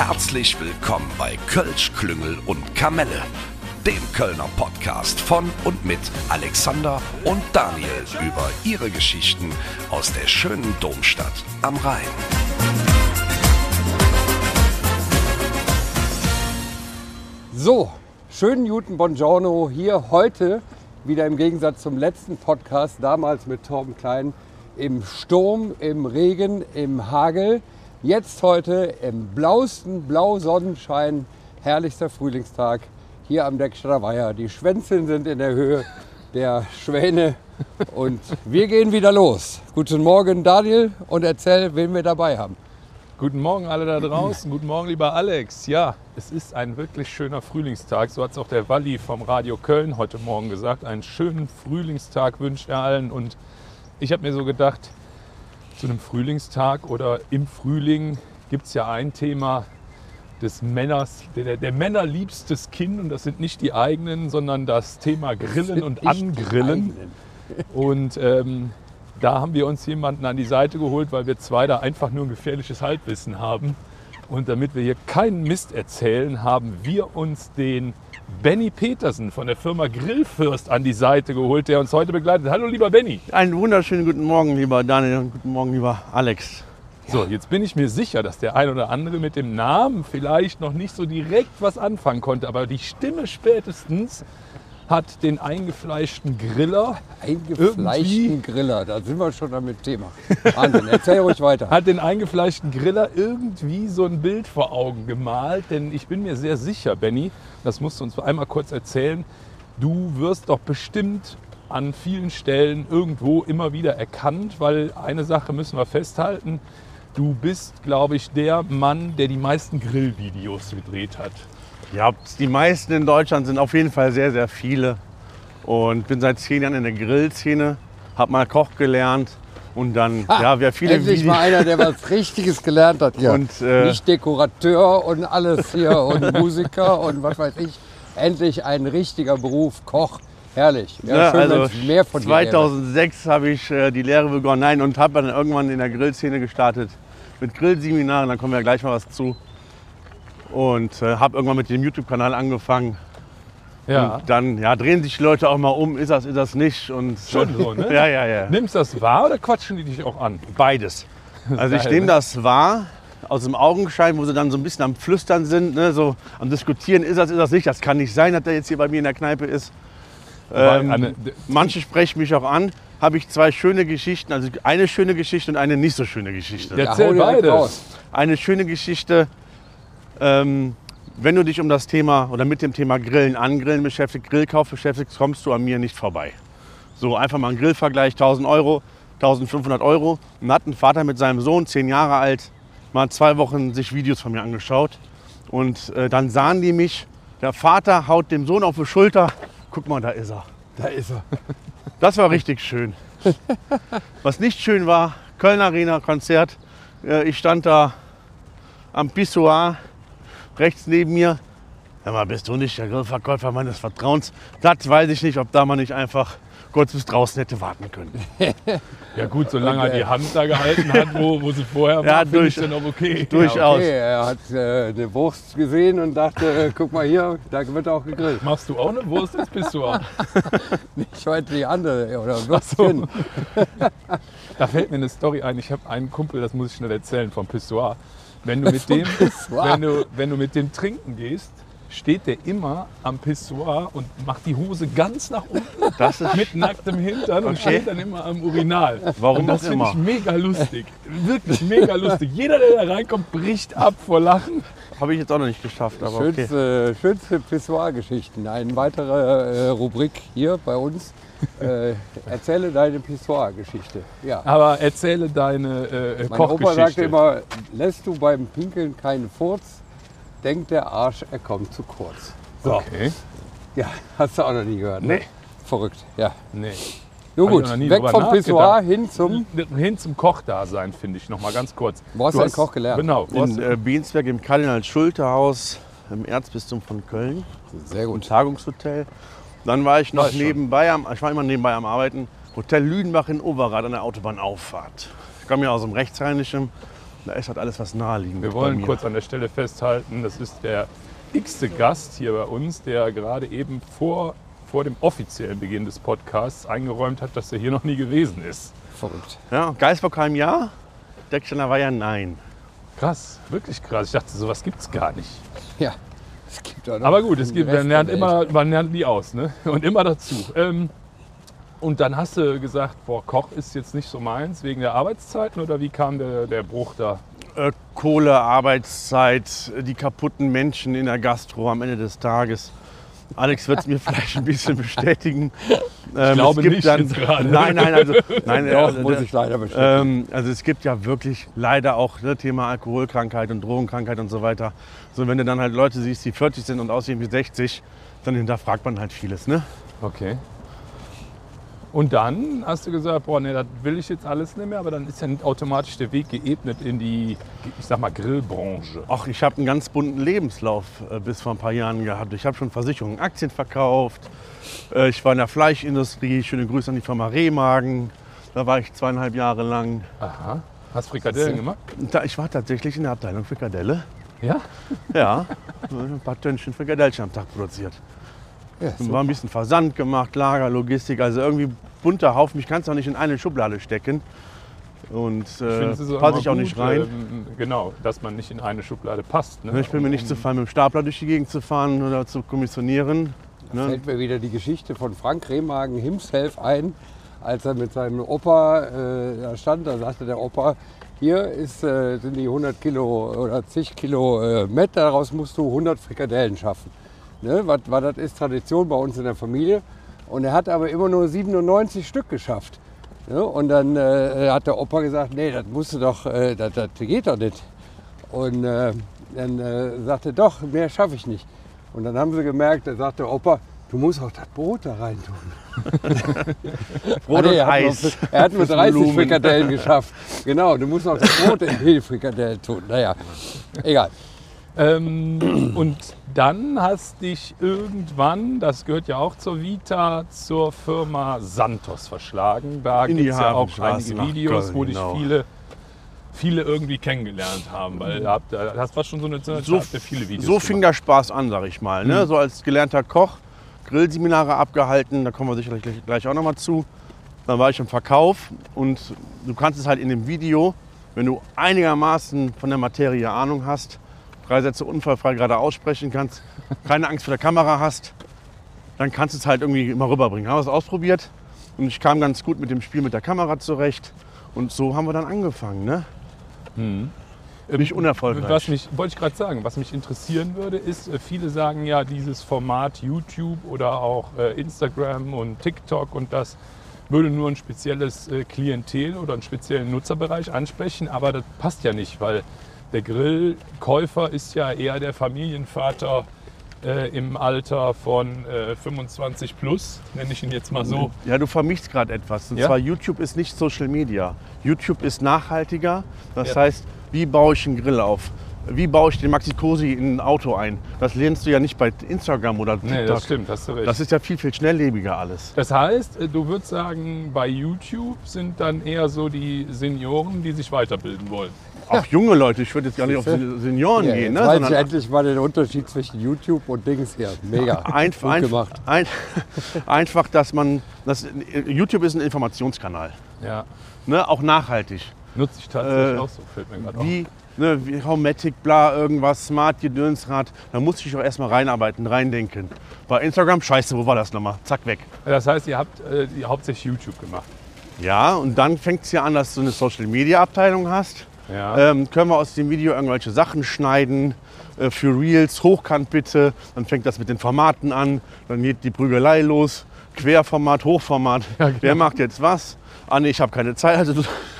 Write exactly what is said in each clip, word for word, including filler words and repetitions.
Herzlich willkommen bei Kölsch, Klüngel und Kamelle, dem Kölner Podcast von und mit Alexander und Daniel über ihre Geschichten aus der schönen Domstadt am Rhein. So, schönen guten Buongiorno hier heute, wieder im Gegensatz zum letzten Podcast, damals mit Torben Klein, im Sturm, im Regen, im Hagel. Jetzt heute im blauesten Blausonnenschein, herrlichster Frühlingstag hier am Deckstadter Weiher. Die Schwänzchen sind in der Höhe der Schwäne und wir gehen wieder los. Guten Morgen Daniel und erzähl, wen wir dabei haben. Guten Morgen alle da draußen, guten Morgen lieber Alex. Ja, es ist ein wirklich schöner Frühlingstag, so hat es auch der Walli vom Radio Köln heute Morgen gesagt. Einen schönen Frühlingstag wünscht er allen und ich habe mir so gedacht, zu einem Frühlingstag oder im Frühling gibt es ja ein Thema des Männers, der, der Männer liebstes Kind, und das sind nicht die eigenen, sondern das Thema Grillen und Angrillen. Und ähm, da haben wir uns jemanden an die Seite geholt, weil wir zwei da einfach nur ein gefährliches Halbwissen haben. Und damit wir hier keinen Mist erzählen, haben wir uns den Benny Petersen von der Firma Grillfürst an die Seite geholt, der uns heute begleitet. Hallo lieber Benny. Einen wunderschönen guten Morgen, lieber Daniel, und guten Morgen, lieber Alex. So, jetzt bin ich mir sicher, dass der ein oder andere mit dem Namen vielleicht noch nicht so direkt was anfangen konnte, aber die Stimme spätestens hat den eingefleischten Griller. Eingefleischten Griller, da sind wir schon damit Thema. Wahnsinn, erzähl ruhig weiter. Hat den eingefleischten Griller irgendwie so ein Bild vor Augen gemalt, denn ich bin mir sehr sicher, Benny, das musst du uns einmal kurz erzählen, du wirst doch bestimmt an vielen Stellen irgendwo immer wieder erkannt, weil eine Sache müssen wir festhalten, du bist, glaube ich, der Mann, der die meisten Grillvideos gedreht hat. Ja, die meisten in Deutschland sind auf jeden Fall sehr, sehr viele. Und bin seit zehn Jahren in der Grillszene, habe mal Koch gelernt und dann, ha, ja, wer viele endlich Videos. mal einer, der was Richtiges gelernt hat hier. Und, äh, Nicht Dekorateur und alles hier und Musiker und was weiß ich. Endlich ein richtiger Beruf, Koch. Herrlich. Ja, ja, schön, also wenn's mehr von dir zweitausendsechs habe ich äh, die Lehre begonnen, nein, und habe dann irgendwann in der Grillszene gestartet mit Grillseminaren, da kommen wir ja gleich mal was zu. Und äh, habe irgendwann mit dem YouTube-Kanal angefangen. Ja. Und dann ja, drehen sich die Leute auch mal um, ist das, ist das nicht. Und, Schon so, ne? ja, ja, ja. Nimmst du das wahr oder quatschen die dich auch an? Beides. Also ich Geil, nehme ne? das wahr aus dem Augenschein, wo sie dann so ein bisschen am Flüstern sind, ne? So am Diskutieren, ist das, ist das nicht. Das kann nicht sein, dass der jetzt hier bei mir in der Kneipe ist. Ähm, eine, manche sprechen mich auch an. Habe ich zwei schöne Geschichten, also eine schöne Geschichte und eine nicht so schöne Geschichte. Ja, erzähl beide. Eine schöne Geschichte. Ähm, wenn du dich um das Thema oder mit dem Thema Grillen, Angrillen beschäftigst, Grillkauf beschäftigst, kommst du an mir nicht vorbei. So einfach mal ein Grillvergleich, tausend Euro, eintausendfünfhundert Euro. Und hat ein Vater mit seinem Sohn, zehn Jahre alt, mal zwei Wochen sich Videos von mir angeschaut. Und äh, dann sahen die mich, der Vater haut dem Sohn auf die Schulter, guck mal, da ist er. Da ist er. Das war richtig schön. Was nicht schön war, Köln Arena Konzert. Äh, ich stand da am Pissoir, rechts neben mir. Hör mal, bist du nicht der Grillverkäufer meines Vertrauens? Das weiß ich nicht, ob da man nicht einfach kurz bis draußen hätte warten können. Ja gut, solange okay. er die Hand da gehalten hat, wo, wo sie vorher war, ja, finde ich dann auch okay. Durchaus. Ja, okay. Er hat äh, eine Wurst gesehen und dachte, äh, guck mal hier, da wird auch gegrillt. Machst du auch eine Wurst ins Pissoir? Nicht heute die andere, oder Würstchen. So. Da fällt mir eine Story ein. Ich habe einen Kumpel, das muss ich schnell erzählen, vom Pissoir. Wenn du mit dem, wenn du, wenn du mit dem trinken gehst, steht der immer am Pissoir und macht die Hose ganz nach unten, das ist mit nacktem Hintern, okay. Und steht dann immer am Urinal. Warum und das finde ich mega lustig. Wirklich mega lustig. Jeder, der da reinkommt, bricht ab vor Lachen. Habe ich jetzt auch noch nicht geschafft. Aber schönste, okay. schönste Pissoir-Geschichten. Eine weitere äh, Rubrik hier bei uns. Äh, erzähle deine Pissoir-Geschichte. Ja. Aber erzähle deine äh, mein Kochgeschichte. Opa sagte immer, lässt du beim Pinkeln keinen Furz, denkt der Arsch, er kommt zu kurz. So. Okay. Ja, hast du auch noch nie gehört, ne? Nee. Verrückt, ja. Nee. Nun gut, weg vom Pissoir hin zum... Hin zum Kochdasein, finde ich, noch mal ganz kurz. Wo hast du einen Koch gelernt? Genau. In äh, Biensberg im Kardinal-Schulte-Haus im Erzbistum von Köln. Sehr gut. Im Tagungshotel. Dann war ich noch Weiß nebenbei, am, ich war immer nebenbei am Arbeiten, Hotel Lüdenbach in Overath an der Autobahnauffahrt. Ich komme ja aus dem Rechtsrheinischen Da ist halt alles, was naheliegend Wir ist wollen bei mir. kurz an der Stelle festhalten, das ist der x-te Gast hier bei uns, der gerade eben vor, vor dem offiziellen Beginn des Podcasts eingeräumt hat, dass er hier noch nie gewesen ist. Verrückt. Ja, Geisbockheim ja, Decksteiner Weiher nein. Krass, wirklich krass. Ich dachte, sowas gibt es gar nicht. Ja, es gibt auch noch Aber gut, es den gibt, Rest man lernt der Welt. immer, man lernt nie aus, ne? Und immer dazu. Ähm, und dann hast du gesagt, boah, Koch ist jetzt nicht so meins wegen der Arbeitszeiten oder wie kam der, der Bruch da? Äh, Kohle, Arbeitszeit, die kaputten Menschen in der Gastro am Ende des Tages. Alex wird es mir vielleicht ein bisschen bestätigen. Ähm, Ich glaube es gibt nicht dann, jetzt gerade. Nein, nein, also, nein, Doch, äh, muss ich leider bestätigen. ähm, also es gibt ja wirklich leider auch das Thema Alkoholkrankheit und Drogenkrankheit und so weiter. So, wenn du dann halt Leute siehst, die vierzig sind und aussehen wie sechzig, dann hinterfragt man halt vieles, ne? Okay. Und dann hast du gesagt, boah, nee, das will ich jetzt alles nicht mehr, aber dann ist ja nicht automatisch der Weg geebnet in die, ich sag mal, Grillbranche. Ach, ich habe einen ganz bunten Lebenslauf äh, bis vor ein paar Jahren gehabt. Ich habe schon Versicherungen, Aktien verkauft. Äh, ich war in der Fleischindustrie. Schöne Grüße an die Firma Rehmagen. Da war ich zweieinhalb Jahre lang. Aha. Hast Frikadellen gemacht? Und da, ich war tatsächlich in der Abteilung Frikadelle. Ja? Ja, ein paar Tönnchen Frikadellchen am Tag produziert. Ja, Und super. war ein bisschen Versand gemacht, Lager, Logistik. Also irgendwie bunter Haufen. Ich kann es auch nicht in eine Schublade stecken. Und Ich finde, äh, es ist passe immer ich auch gut, nicht rein. Ähm, genau, dass man nicht in eine Schublade passt. Ne? Ich bin mir nicht zu fein, mit dem Stapler durch die Gegend zu fahren oder zu kommissionieren. Da Ne? fällt mir wieder die Geschichte von Frank Rehmagen himself ein, als er mit seinem Opa äh, da stand. Da sagte der Opa, hier ist, äh, sind die hundert Kilo oder zig Kilo äh, Mett, daraus musst du hundert Frikadellen schaffen. Ne? Was, was das ist Tradition bei uns in der Familie. Und er hat aber immer nur siebenundneunzig Stück geschafft. Ne? Und dann äh, hat der Opa gesagt, nee, das musst du doch, äh, das, das geht doch nicht. Und äh, dann äh, sagte er, doch, mehr schaffe ich nicht. Und dann haben sie gemerkt, da sagte der Opa, du musst auch das Brot da rein tun. Brot Ah, nee, und er hat Eis. Nur, er hat nur Fürs dreißig Volumen. Frikadellen geschafft. Genau, du musst auch das Brot in die Frikadellen tun. Naja, egal. Ähm, und dann hast dich irgendwann, das gehört ja auch zur Vita, zur Firma Santos verschlagen. Da In die gibt es ja auch Hafenstraße einige nach Videos, Köln, wo dich genau. viele, viele irgendwie kennengelernt haben. Weil da habt- da hast du schon so eine Zeit, So, habt ihr viele Videos so fing gemacht. der Spaß an, sag ich mal. Ne? So als gelernter Koch, Grillseminare abgehalten, da kommen wir sicherlich gleich, gleich auch noch mal zu. Dann war ich im Verkauf und du kannst es halt in dem Video, wenn du einigermaßen von der Materie Ahnung hast, drei Sätze unfallfrei gerade aussprechen kannst, keine Angst vor der Kamera hast, dann kannst du es halt irgendwie immer rüberbringen. Haben wir es ausprobiert und ich kam ganz gut mit dem Spiel mit der Kamera zurecht und so haben wir dann angefangen. Ne? Nicht unerfolgreich. Was mich, wollte ich gerade sagen, was mich interessieren würde, ist, äh, viele sagen ja, dieses Format YouTube oder auch äh, Instagram und TikTok und das würde nur ein spezielles äh, Klientel oder einen speziellen Nutzerbereich ansprechen, aber das passt ja nicht, weil der Grillkäufer ist ja eher der Familienvater äh, im Alter von äh, fünfundzwanzig plus, nenne ich ihn jetzt mal so. Ja, du vermischst gerade etwas. Und Ja? zwar YouTube ist nicht Social Media. YouTube ist nachhaltiger. Das Ja. heißt, wie baue ich einen Grill auf? Wie baue ich den Maxi Cosi in ein Auto ein? Das lernst du ja nicht bei Instagram oder TikTok. Nee, das stimmt, hast du recht. Das ist ja viel, viel schnelllebiger alles. Das heißt, äh, du würdest sagen, bei YouTube sind dann eher so die Senioren, die sich weiterbilden wollen. Auch junge Leute, ich würde jetzt gar nicht auf Siehste? Senioren Ja, gehen. jetzt Ne? weiß ich Sondern endlich mal den Unterschied zwischen YouTube und Dings hier. Mega. einf Gut einf gemacht. ein einfach, dass man. Das, YouTube ist ein Informationskanal. Ja, Ne? Auch nachhaltig. nutze ich tatsächlich Äh, auch so, fällt mir gerade auf. Wie, ne, wie Haumatic, bla, irgendwas, Smart, Gedönsrad. Da musste ich auch erstmal reinarbeiten, reindenken. Bei Instagram, scheiße, wo war das nochmal? Zack, weg. Das heißt, ihr habt äh, ihr hauptsächlich YouTube gemacht. Ja, und dann fängt es ja an, dass du eine Social-Media-Abteilung hast. Ja. Ähm, können wir aus dem Video irgendwelche Sachen schneiden, äh, für Reels, hochkant bitte. Dann fängt das mit den Formaten an, dann geht die Prügelei los. Querformat, Hochformat. Ja, genau. Wer macht jetzt was? Ah nee, ich habe keine Zeit. Also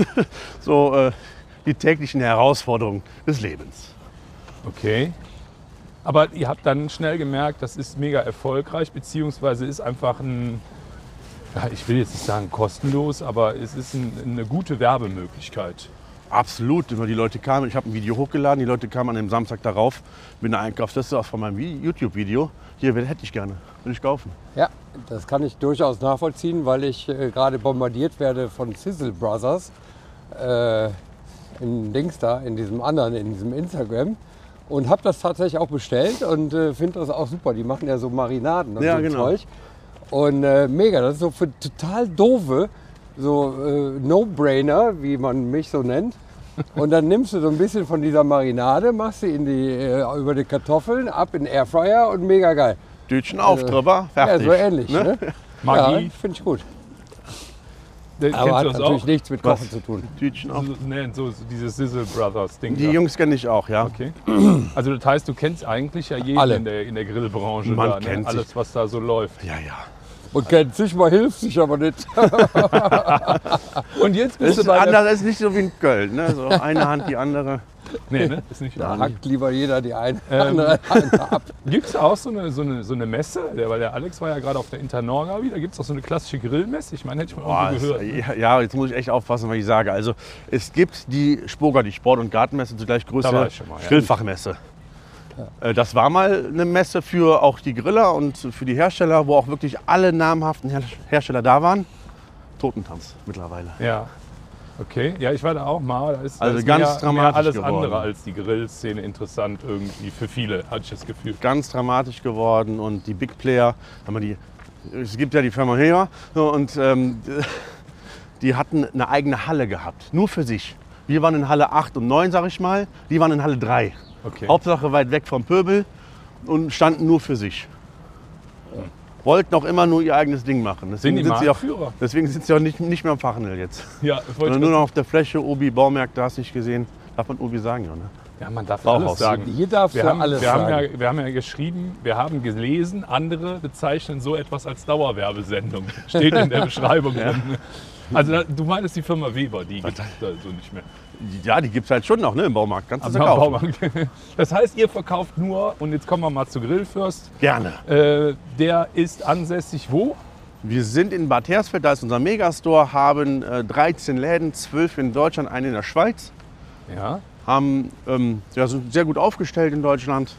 so äh, die täglichen Herausforderungen des Lebens. Okay. Aber ihr habt dann schnell gemerkt, das ist mega erfolgreich, beziehungsweise ist einfach ein, ja, ich will jetzt nicht sagen kostenlos, aber es ist ein, eine gute Werbemöglichkeit. Absolut, immer die Leute kamen, ich habe ein Video hochgeladen, die Leute kamen an dem Samstag darauf, mit einer Einkaufsliste auch von meinem Vi- YouTube-Video. Hier, wen hätte ich gerne, würde ich kaufen. Ja, das kann ich durchaus nachvollziehen, weil ich äh, gerade bombardiert werde von Sizzle Brothers. Äh, in Dings da, in diesem anderen, in diesem Instagram. Und habe das tatsächlich auch bestellt und äh, finde das auch super. Die machen ja so Marinaden und Ja, so genau. Zeug. Und äh, mega, das ist so für total doofe, so äh, No-Brainer, wie man mich so nennt. Und dann nimmst du so ein bisschen von dieser Marinade, machst sie in die, äh, über die Kartoffeln, ab in den Airfryer und mega geil. Tütchen auf, Also, drüber, Ja, fertig. so ähnlich. Ne? Magie. Ja, finde ich gut. Den- Aber Kennst hat du das natürlich auch? nichts mit Was? Kochen zu tun. Tütchen auf. So, nee, so, so dieses Sizzle Brothers Ding. Die da. Jungs kenne ich auch, ja. Okay. Also das heißt, du kennst eigentlich ja jeden Alle. in der, in der Grillbranche. Man da, ne? kennt sich. Alles, was da so läuft. Ja, ja. Und kennt sich mal, hilft sich aber nicht. Und jetzt Das bist du ist, bei der... anders, das ist nicht so wie in Köln. Ne? So eine Hand, die andere. Nee, ne? Ist nicht Da wahr. hackt lieber jeder die eine Ähm, andere Hand ab. Gibt es auch so eine, so, eine, so eine Messe? Der, weil der Alex war ja gerade auf der Internorga wieder. Gibt es auch so eine klassische Grillmesse? Ich meine, hätte ich mal Boah, irgendwo es- gehört. ja, jetzt muss ich echt aufpassen, was ich sage. Also es gibt die Spoga, die Sport- und Gartenmesse, zugleich Da war größte ich schon mal, ja. Grillfachmesse. Äh, Das war mal eine Messe für auch die Griller und für die Hersteller, wo auch wirklich alle namhaften Her Hersteller da waren. Totentanz mittlerweile. Ja. Okay, ja, ich war da auch mal. Da ist, da Also ist ganz mehr, mehr dramatisch alles geworden. andere als die Grillszene interessant irgendwie. Für viele, hatte ich das Gefühl. Ganz dramatisch geworden und die Big Player, haben wir die, es gibt ja die Firma Hera so, und ähm, die hatten eine eigene Halle gehabt, nur für sich. Wir waren in Halle acht und neun, sag ich mal, die waren in Halle drei. Okay. Hauptsache weit weg vom Pöbel und standen nur für sich. Wollten auch immer nur ihr eigenes Ding machen. Deswegen die sind sie auch, Marktführer? deswegen sind sie auch nicht, nicht mehr am Fachhandel jetzt. Ja, wollte ich Sondern nur grad- noch auf der Fläche, Obi, Baumärkte, hast du nicht gesehen. Darf man Obi sagen, ja, ne? Ja, man darf Bauhaus. alles sagen. Hier darfst Wir du haben, alles wir, haben sagen. ja, wir haben ja geschrieben, wir haben gelesen, andere bezeichnen so etwas als Dauerwerbesendung. Steht in der Beschreibung drin. Also da, du meinst die Firma Weber, die gibt es da so nicht mehr. Ja, die gibt es halt schon noch, ne, im Baumarkt. Kannst du sie Am kaufen. Baumarkt. Das heißt, ihr verkauft nur, und jetzt kommen wir mal zu Grillfürst, Gerne. äh, der ist ansässig wo? Wir sind in Bad Hersfeld, da ist unser Megastore, haben äh, dreizehn Läden, zwölf in Deutschland, einen in der Schweiz. Ja. Haben, ähm, ja, sind sehr gut aufgestellt in Deutschland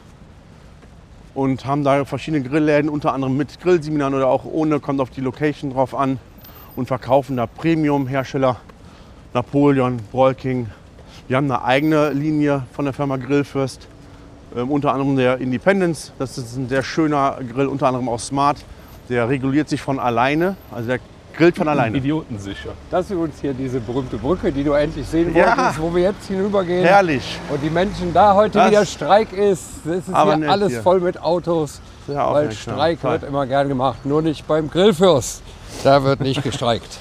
und haben da verschiedene Grillläden, unter anderem mit Grillseminaren oder auch ohne, kommt auf die Location drauf an, und verkaufen da Premium-Hersteller, Napoleon, Brolking. Wir haben eine eigene Linie von der Firma Grillfürst, ähm, unter anderem der Independence. Das ist ein sehr schöner Grill, unter anderem auch Smart. Der reguliert sich von alleine, also der grillt von alleine. Idiotensicher. Das ist übrigens hier diese berühmte Brücke, die du endlich sehen Ja. wolltest, wo wir jetzt hinübergehen. Herrlich. Und die Menschen da heute Das- wieder Streik ist. Es ist Aber hier nett alles hier. voll mit Autos. Sehr weil aufmerksam. Streik Toll. wird immer gern gemacht, nur nicht beim Grillfürst. Da wird nicht gestreikt.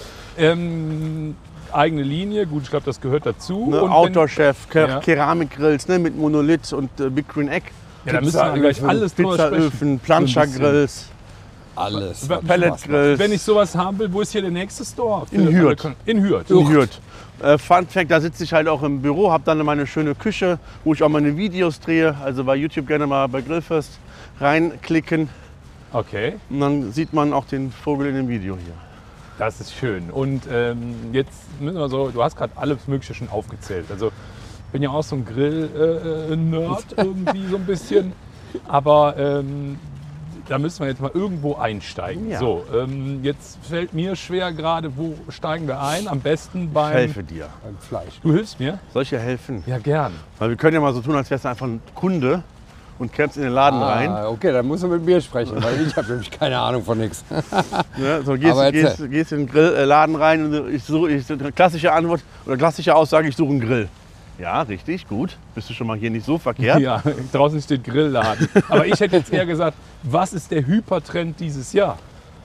Ähm, eigene Linie, gut, ich glaube, das gehört dazu. Ne, Und wenn- Outdoor-Chef, Ke Ja. Keramikgrills ne, mit Monolith und äh, Big Green Egg. Ja, da müssen wir gleich alles drüber sprechen. Pizzaöfen, Planschergrills, Alles. Wa- was Pelletgrills. Wenn ich sowas haben will, wo ist hier der nächste Store? In Für Hürth. alle- In Hürth. in Hürth. Äh, Fun Fact, da sitze ich halt auch im Büro, habe dann meine schöne Küche, wo ich auch meine Videos drehe. Also bei YouTube gerne mal bei Grillfest reinklicken Okay, und dann sieht man auch den Vogel in dem Video hier. das ist schön. Und ähm, jetzt müssen wir so, du hast gerade alles Mögliche schon aufgezählt. Also ich bin ja auch so ein Grill-Nerd irgendwie so ein bisschen. Aber ähm, da müssen wir jetzt mal irgendwo einsteigen. Ja. So, ähm, jetzt fällt mir schwer gerade, wo steigen wir ein? Am besten Ich beim... helfe dir. Beim Fleisch. Du hilfst mir? Soll ich dir helfen? Ja, gern. Weil wir können ja mal so tun, als wärst du einfach ein Kunde und kämpfst in den Laden rein. Ah, okay, dann musst du mit mir sprechen, weil ich habe nämlich keine Ahnung von nichts. Ne? So gehst, Aber gehst, gehst in den Grillladen rein und ich suche, ich, klassische Antwort oder klassische Aussage, ich suche einen Grill. Ja, richtig, gut. Bist du schon mal hier nicht so verkehrt. Ja, draußen steht Grillladen. Aber ich hätte jetzt eher gesagt, was ist der Hypertrend dieses Jahr?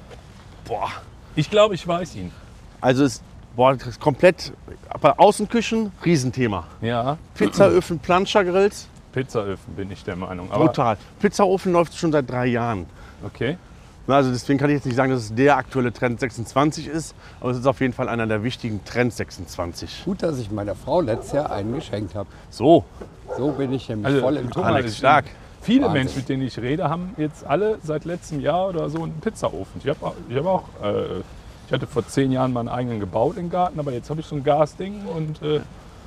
Boah. Ich glaube, ich weiß ihn. Also es boah, das ist komplett, bei Außenküchen, Riesenthema. Ja, Pizzaöfen, Planschergrills, Pizzaöfen bin ich der Meinung. Aber, brutal. Pizzaofen läuft schon seit drei Jahren. Okay. Na, Also deswegen kann ich jetzt nicht sagen, dass es der aktuelle Trend sechsundzwanzig ist, aber es ist auf jeden Fall einer der wichtigen Trends sechsundzwanzig. Gut, dass ich meiner Frau letztes Jahr einen geschenkt habe. So, So bin ich nämlich Also, voll im guck mal, Alex ich- stark. Viele Wahnsinn. Menschen, mit denen ich rede, haben jetzt alle seit letztem Jahr oder so einen Pizzaofen. Ich habe auch, ich hab auch äh, ich hatte vor zehn Jahren meinen eigenen gebaut im Garten, aber jetzt habe ich so ein Gasding und äh,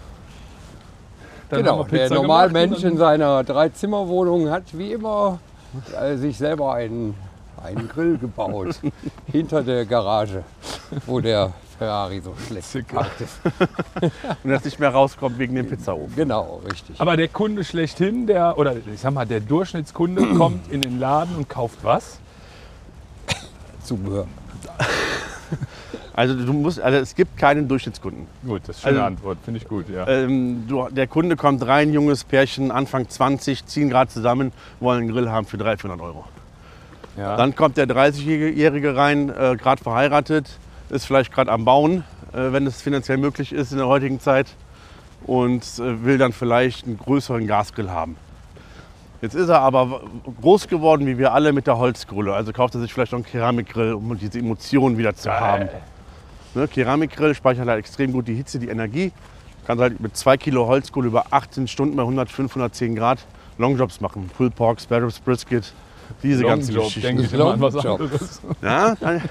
dann Genau, haben wir der Pizza Normalmensch gemacht und in seiner Dreizimmerwohnung hat wie immer äh, sich selber einen, einen Grill gebaut hinter der Garage, wo der Ferrari so schlecht geparkt ist. Und das nicht mehr rauskommt wegen dem Pizzaofen. Genau, richtig. Aber der Kunde schlechthin, der, oder ich sag mal, der Durchschnittskunde kommt in den Laden und kauft was? Zubehör. Also du musst, also es gibt keinen Durchschnittskunden. Gut, das ist eine schöne Also, Antwort, finde ich gut, ja. Ähm, du, der Kunde kommt rein, junges Pärchen, Anfang zwanzig, ziehen gerade zusammen, wollen einen Grill haben für dreihundert, vierhundert Euro. ja. Dann kommt der dreißigjährige rein, äh, gerade verheiratet, ist vielleicht gerade am Bauen, äh, wenn es finanziell möglich ist in der heutigen Zeit und äh, will dann vielleicht einen größeren Gasgrill haben. Jetzt ist er aber groß geworden, wie wir alle, mit der Holzkohle. Also kauft er sich vielleicht noch einen Keramikgrill, um diese Emotionen wieder zu Geil. haben. Ne, Keramikgrill speichert halt extrem gut die Hitze, die Energie. Kann halt mit zwei Kilo Holzkohle über achtzehn Stunden bei hundertfünf, hundertzehn Grad Longjobs machen. Pulled Pork, Spare Ribs, Brisket, diese ganzen Longjob, Geschichten. denke ich immer an was Longjob. anderes. Ja, dann-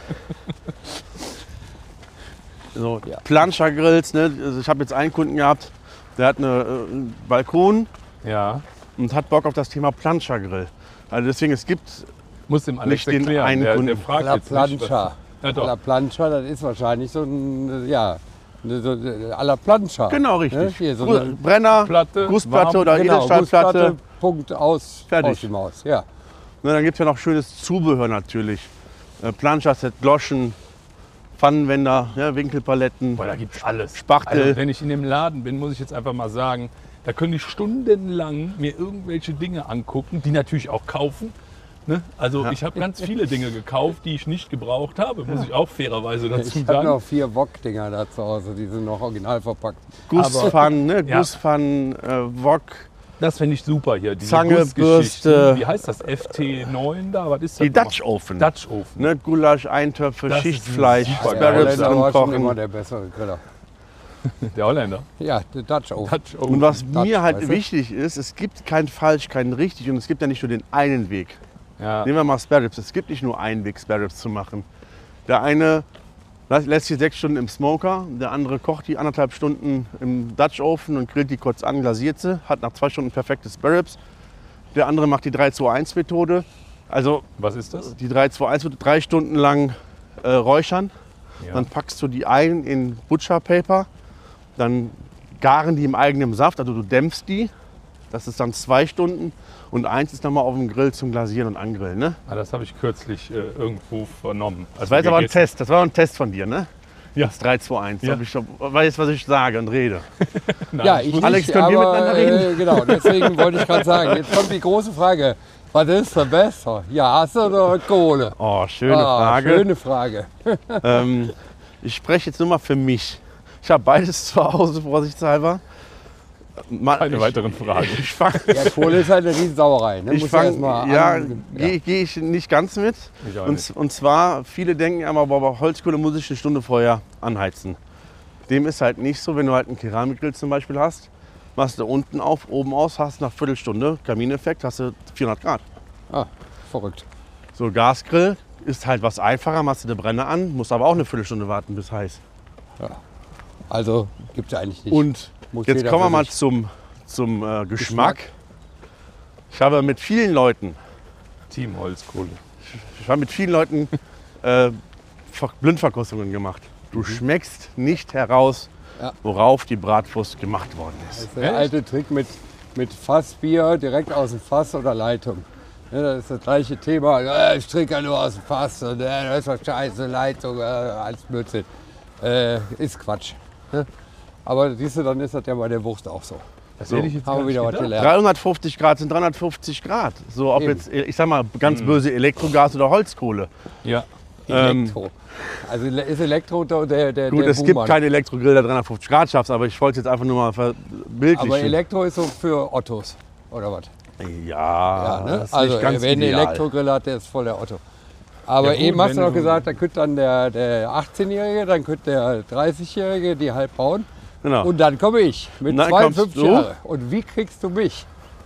so, Ja. Plancha-Grills. Ne? Also ich habe jetzt einen Kunden gehabt, der hat eine, äh, einen Balkon Ja, und hat Bock auf das Thema Plancha-Grill. Also deswegen, es gibt muss dem Alex Nicht den erklären. einen Der, der Kunden. fragt La jetzt nicht, Plancha. was- Ja, doch. La Plancha, das ist wahrscheinlich so ein, ja, eine- so a la Plancha. Genau, richtig. Ne? Hier, so Gu- eine Brenner, Platte, Gussplatte warm. oder genau, Edelstahlplatte. Gussplatte, Punkt, aus, Fertig. aus die Maus. Ja. Ne, dann gibt es ja noch schönes Zubehör natürlich. Äh, Plancha-Set, Gloschen, Pfannenwender, ja, Winkelpaletten. Boah, da gibt's alles. Spachtel. Also, wenn ich in dem Laden bin, muss ich jetzt einfach mal sagen, da können ich stundenlang mir irgendwelche Dinge angucken, die natürlich auch kaufen. Ne? Also ich habe ganz viele Dinge gekauft, die ich nicht gebraucht habe, muss ich auch fairerweise dazu Ich habe sagen. noch vier Wok-Dinger da zu Hause, die sind noch original verpackt. Gusspfannen, ne? Ja. Gusspfannen, äh, Wok, Das finde ich super hier. Diese Zange, Gussgeschichten. Bürste. Wie heißt das? F T neun da? Was ist das? die nochmal? Dutch Oven. Dutch Ofen. Ne? Gulasch, Eintöpfe, Das ist Schichtfleisch, super Der Spare Ribs Holländer drin war schon immer kochen. der bessere Griller. Der Holländer. Ja, der Dutch Oven. Dutch Ofen. Und was Dutch, mir halt weißt du? wichtig ist, es gibt kein falsch, kein richtig und es gibt ja nicht nur den einen Weg. Ja. Nehmen wir mal Spare Ribs. Es gibt nicht nur einen Weg, Spare Ribs zu machen. Der eine lässt lässt sie sechs Stunden im Smoker, der andere kocht die anderthalb Stunden im Dutch Oven und grillt die kurz an, glasiert sie, hat nach zwei Stunden perfekte Spare Ribs. Der andere macht die drei zwei eins Methode. Also Was ist das? die drei zwei eins Methode, drei Stunden lang äh, räuchern. Ja. Dann packst du die ein in Butcher Paper, dann garen die im eigenen Saft, also du dämpfst die. Das ist dann zwei Stunden und eins ist nochmal auf dem Grill zum Glasieren und Angrillen. Ne? Ah, das habe ich kürzlich äh, irgendwo vernommen. Das war jetzt aber ein Test, das war ein Test von dir, ne? Ja. Das drei zwei eins. Ja. Ja. Ich weiß, was ich sage und rede. Ja, ich nicht, Alex, können wir aber, miteinander reden? Äh, genau, deswegen wollte ich gerade sagen, jetzt kommt die große Frage. Was ist denn besser? Gas oder Kohle? Oh, schöne Ah, Frage. Schöne Frage. Ähm, ich spreche jetzt nur mal für mich. Ich habe beides zu Hause, vorsichtshalber. Mal, Keine ich, weiteren Fragen. Ich fange Ja, Kohle ist halt eine Riesensauerei. Ne? ich Muss fang, erst mal ja, an- gehe geh ich nicht ganz mit. Ich auch Und, nicht. und zwar, viele denken immer, boah, aber Holzkohle muss ich eine Stunde vorher anheizen. Dem ist halt nicht so, wenn du halt einen Keramikgrill zum Beispiel hast. Machst du unten auf, oben aus, hast nach Viertelstunde Kamineffekt, hast du vierhundert Grad. Ah, verrückt. So, Gasgrill ist halt was einfacher, machst du den Brenner an, musst aber auch eine Viertelstunde warten bis heiß. Also gibt es eigentlich nicht. Und Muss jetzt jeder kommen wir für mal sich. zum, zum äh, Geschmack. Geschmack. Ich habe mit vielen Leuten, Team Holzkohle. ich habe mit vielen Leuten äh, Ver- Blindverkostungen gemacht. Du schmeckst nicht heraus, Ja. worauf die Bratwurst gemacht worden Das ist. ist der Echt? alte Trick mit, mit Fassbier direkt aus dem Fass oder Leitung. Ja, das ist das gleiche Thema. Ja, ich trinke ja nur aus dem Fass. Und, äh, das ist doch scheiße, Leitung, äh, alles Blödsinn. Äh, ist Quatsch. Ne? Aber siehst du, dann ist das ja bei der Wurst auch so. Das So, hätte ich jetzt Haben gar wir wieder nicht was gedacht. gelernt. dreihundertfünfzig Grad sind dreihundertfünfzig Grad. So, ob Eben. jetzt, ich sag mal, ganz böse Elektrogas oder Holzkohle. Ja. Ähm, Elektro. Also ist Elektro der, der, der Gut, es gibt Buhmann. keinen Elektrogrill, der dreihundertfünfzig Grad schafft, aber ich wollte es jetzt einfach nur mal verbildlichen. Aber Elektro ist so für Ottos, oder was? ja, Ja, ne? das ist Also nicht ganz wer einen ideal. Elektrogrill hat, der ist voll der Otto. Aber Ja, gut, eben hast wenn du noch du- gesagt, da könnte dann der, der achtzehnjährige, dann könnte der dreißigjährige die halb bauen. Genau. Und dann komme ich mit Und dann kommst zweiundfünfzig du. Jahren. Und wie kriegst du mich?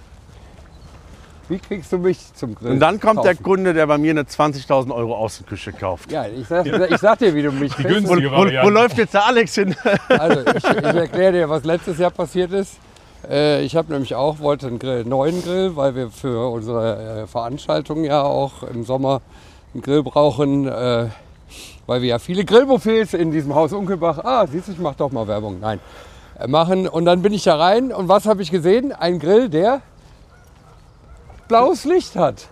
Wie kriegst du mich zum Grill? Und dann kommt der kaufen? Kunde, der bei mir eine zwanzigtausend Euro Außenküche kauft. Ja, ich sag, ich sag dir, wie du mich kriegst. günstige- Wo, Die wo, wo Variante. läuft jetzt der Alex hin? Also ich, ich erkläre dir, was letztes Jahr passiert ist. Äh, ich habe nämlich auch, wollte einen Grill, neuen Grill, weil wir für unsere äh, Veranstaltung ja auch im Sommer einen Grill brauchen. Äh, weil wir ja viele Grillbuffets in diesem Haus Unkelbach, ah, siehst du, ich mach doch mal Werbung, nein, äh, machen. Und dann bin ich da rein und was habe ich gesehen? Ein Grill, der blaues Licht hat.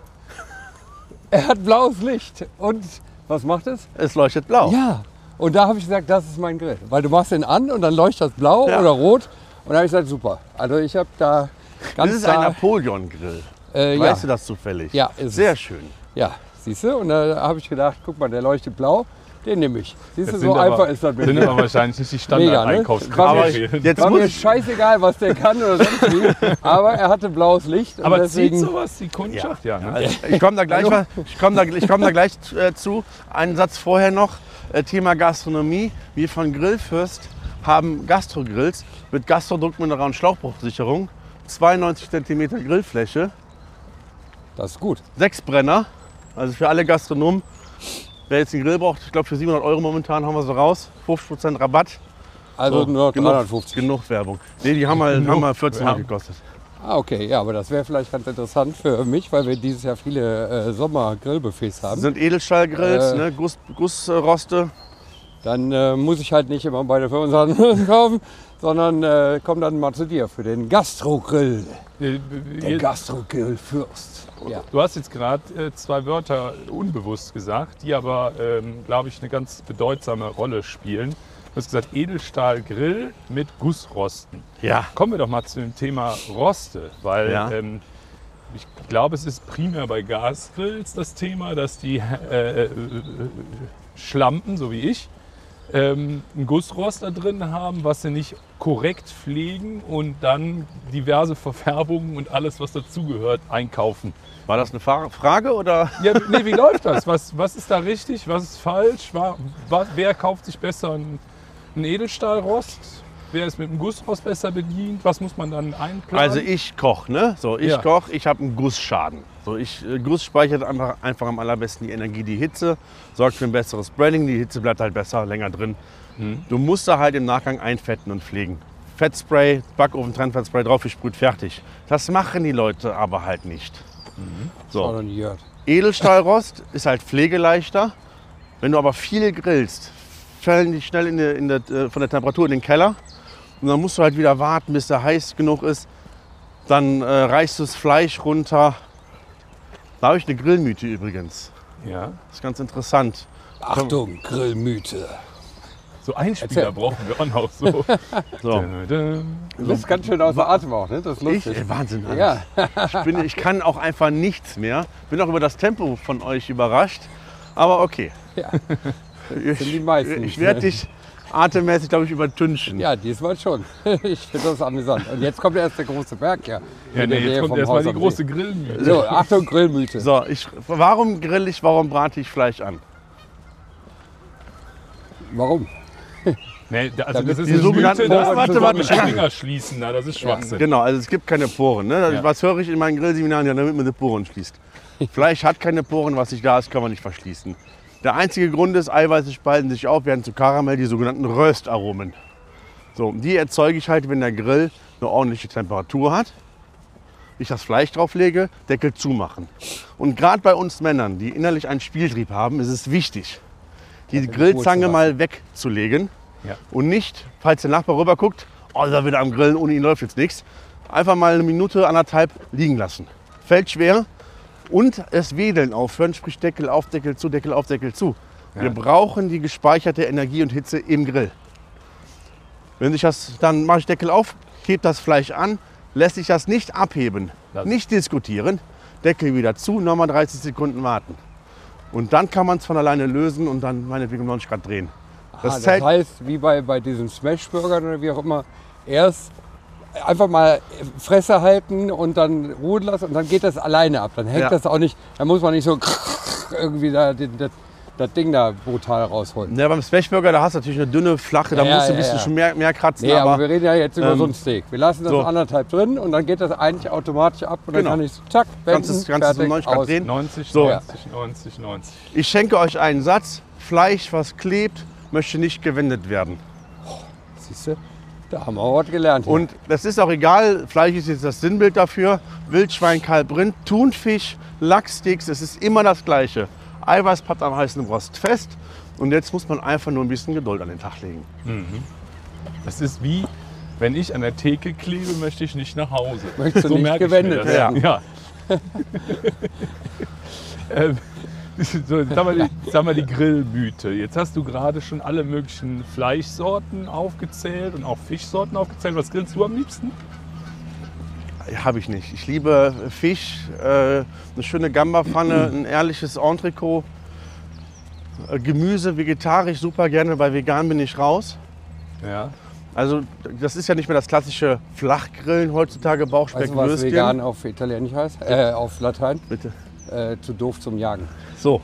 Er hat blaues Licht. Und was macht es? Es leuchtet blau. Ja. Und da habe ich gesagt, das ist mein Grill. Weil du machst ihn an und dann leuchtet das blau Ja. oder rot. Und da habe ich gesagt, super. Also ich habe da ganz Das ist klar, ein Napoleon-Grill. äh, ja, Weißt du das zufällig? Ja, ist es. Sehr schön. ja, siehst du? Und da habe ich gedacht, guck mal, der leuchtet blau, den nehme ich. Siehst du, Das so sind einfach aber, ist das mit sind mir. aber wahrscheinlich nicht die Mega, ne? Standard-Einkaufskriterien. Aber jetzt War muss mir ich- scheißegal, was der kann oder sonst wie. Aber er hatte blaues Licht. Und Aber deswegen, zieht sowas die Kundschaft? Ja, ne? Also, ich komme da gleich, mal, ich komm da, ich komm da gleich äh, zu. Einen Satz vorher noch, äh, Thema Gastronomie. Wir von Grillfürst haben Gastrogrills mit Gastrodruckmineral und Schlauchbruchsicherung, zweiundneunzig Zentimeter Grillfläche, das ist gut. sechs Brenner, also für alle Gastronomen. Wer jetzt einen Grill braucht, ich glaube für siebenhundert Euro momentan haben wir sie raus, fünfzig Prozent Rabatt. Also So, nur genug, dreihundertfünfzig. genug Werbung. Nee, die haben mal, haben mal vierzehnhundert Ja. gekostet. Ah, okay, ja, aber das wäre vielleicht ganz interessant für mich, weil wir dieses Jahr viele äh, Sommer-Grillbuffets Das haben. sind Edelstahlgrills, Äh, ne, Guss, Gussroste. Dann äh, muss ich halt nicht immer bei der fünfundzwanzig kaufen, sondern äh, komm dann mal zu dir für den Gastrogrill. Äh, Der ihr- Gastrogrill-Fürst. Ja. Du hast jetzt gerade äh, zwei Wörter unbewusst gesagt, die aber, ähm, glaube ich, eine ganz bedeutsame Rolle spielen. Du hast gesagt Edelstahlgrill mit Gussrosten. Ja. Kommen wir doch mal zu dem Thema Roste, weil Ja. ähm, ich glaube, es ist primär bei Gasgrills das Thema, dass die äh, äh, Schlampen, so wie ich, ähm, einen Gussrost da drin haben, was sie nicht korrekt pflegen und dann diverse Verfärbungen und alles, was dazugehört, einkaufen. War das eine Fa- Frage oder? Ja, nee, wie läuft das? Was, was ist da richtig, was ist falsch? Wa- wa- Wer kauft sich besser einen, einen Edelstahlrost? Wer ist mit dem Gussrost besser bedient? Was muss man dann einplanen? Also ich koche, ne? So, ich Ja. koche, ich habe einen Gussschaden. So, ich, äh, Guss speichert einfach, einfach am allerbesten die Energie, die Hitze, sorgt für ein besseres Breading, die Hitze bleibt halt besser, länger drin. Mhm. Du musst da halt im Nachgang einfetten und pflegen. Fettspray, Backofen, Trennfettspray draufgesprüht, fertig. Das machen die Leute aber halt nicht. Auch So, noch nie gehört. Edelstahlrost ist halt pflegeleichter. Wenn du aber viel grillst, fallen die schnell in der, in der, äh, von der Temperatur in den Keller. Und dann musst du halt wieder warten, bis der heiß genug ist. Dann äh, reißt du das Fleisch runter. Da habe ich eine Grillmythe übrigens. ja, Das ist ganz interessant. Achtung, Grillmythe. so Einspieler Erzähl. brauchen wir auch noch. So. So. Du bist ganz schön außer Atem auch, ne? Das ist Ich, lustig. ey, Wahnsinn. Hans. Ja, Ich, bin, ich kann auch einfach nichts mehr. Bin auch über das Tempo von euch überrascht. Aber okay. ja. Ich, die meisten. ich werde dich atemmäßig, glaube ich, übertünchen. ja, diesmal schon. Ich finde das amüsant. Und jetzt kommt erst der große Berg, ja. Ja, In der nee, Nähe jetzt kommt vom erstmal Haus die am große See. Grillmühle. So, Achtung, Grillmythe. So, ich, warum grill ich, warum brate ich Fleisch an? Warum? Nee, da- also Damit das ist die eine sogenannten Mythe, dass Poren man zusammen- mit den Finger schließen, na, das ist Schwachsinn. Genau, also es gibt keine Poren. Ne? Ja. Was höre ich in meinen Grillseminaren? Ja, damit man die Poren schließt. Fleisch hat keine Poren, was nicht da ist, kann man nicht verschließen. Der einzige Grund ist, Eiweiße spalten sich auf, werden zu Karamell, die sogenannten Röstaromen. So, die erzeuge ich halt, wenn der Grill eine ordentliche Temperatur hat. Ich das Fleisch drauflege, Deckel zumachen. Und gerade bei uns Männern, die innerlich einen Spieltrieb haben, ist es wichtig, die in Grillzange Ruhe zu mal wegzulegen. Ja. Und nicht, falls der Nachbar rüber guckt, oh, da wieder am Grillen, ohne ihn läuft jetzt nichts. Einfach mal eine Minute, anderthalb liegen lassen. Fällt schwer und es Wedeln aufhören, sprich Deckel auf, Deckel zu, Deckel auf, Deckel zu. Wir Ja. brauchen die gespeicherte Energie und Hitze im Grill. Wenn sich das, dann mache ich Deckel auf, heb das Fleisch an, lässt sich das nicht abheben, Das- nicht diskutieren, Deckel wieder zu, nochmal dreißig Sekunden warten. Und dann kann man es von alleine lösen und dann meinetwegen um neunzig Grad drehen. Das, Das das zählt- heißt, wie bei, bei diesen Smashburgern oder wie auch immer, erst einfach mal Fresse halten und dann ruhen lassen und dann geht das alleine ab. Dann hängt Ja. das auch nicht, dann muss man nicht so irgendwie da, den, das, das Ding da brutal rausholen. Ja, beim Smashburger, da hast du natürlich eine dünne, flache, da Ja, musst du ein ja, bisschen ja. schon mehr, mehr kratzen. Nee, aber, aber wir reden ja jetzt über ähm, so ein Steak. Wir lassen das so. anderthalb drin und dann geht das eigentlich automatisch ab und dann Genau. kann ich zack, wenden, Ganzes- ganzes um fertig, neunzig Grad aus. drehen. neunzig, So. neunzig, neunzig, neunzig. ich schenke euch einen Satz. Fleisch, was klebt, möchte nicht gewendet werden. Siehst du, da haben wir auch was gelernt. hier. Und das ist auch egal, Fleisch ist jetzt das Sinnbild dafür. Wildschwein, Kalb, Rind, Thunfisch, Lachsticks, es ist immer das Gleiche. Eiweiß pappt am heißen Rost fest. Und jetzt muss man einfach nur ein bisschen Geduld an den Tag legen. Das ist wie, wenn ich an der Theke klebe, möchte ich nicht nach Hause. Möchtest du nicht merke ich gewendet mir das. werden. Ja. ähm, so, sag, mal, die- sag mal die Grillmythe. Jetzt hast du gerade schon alle möglichen Fleischsorten aufgezählt und auch Fischsorten aufgezählt. Was grillst du am liebsten? Habe ich nicht. Ich liebe Fisch, äh, eine schöne Gambapfanne, ein ehrliches Entrecot, äh, Gemüse, vegetarisch super gerne, weil vegan bin ich raus. Ja. Also das ist ja nicht mehr das klassische Flachgrillen heutzutage, Bauchspeck, Weißt du, was Würstchen. vegan auf Italienisch heißt? Äh, auf Latein? Bitte. Äh, zu doof zum Jagen. So.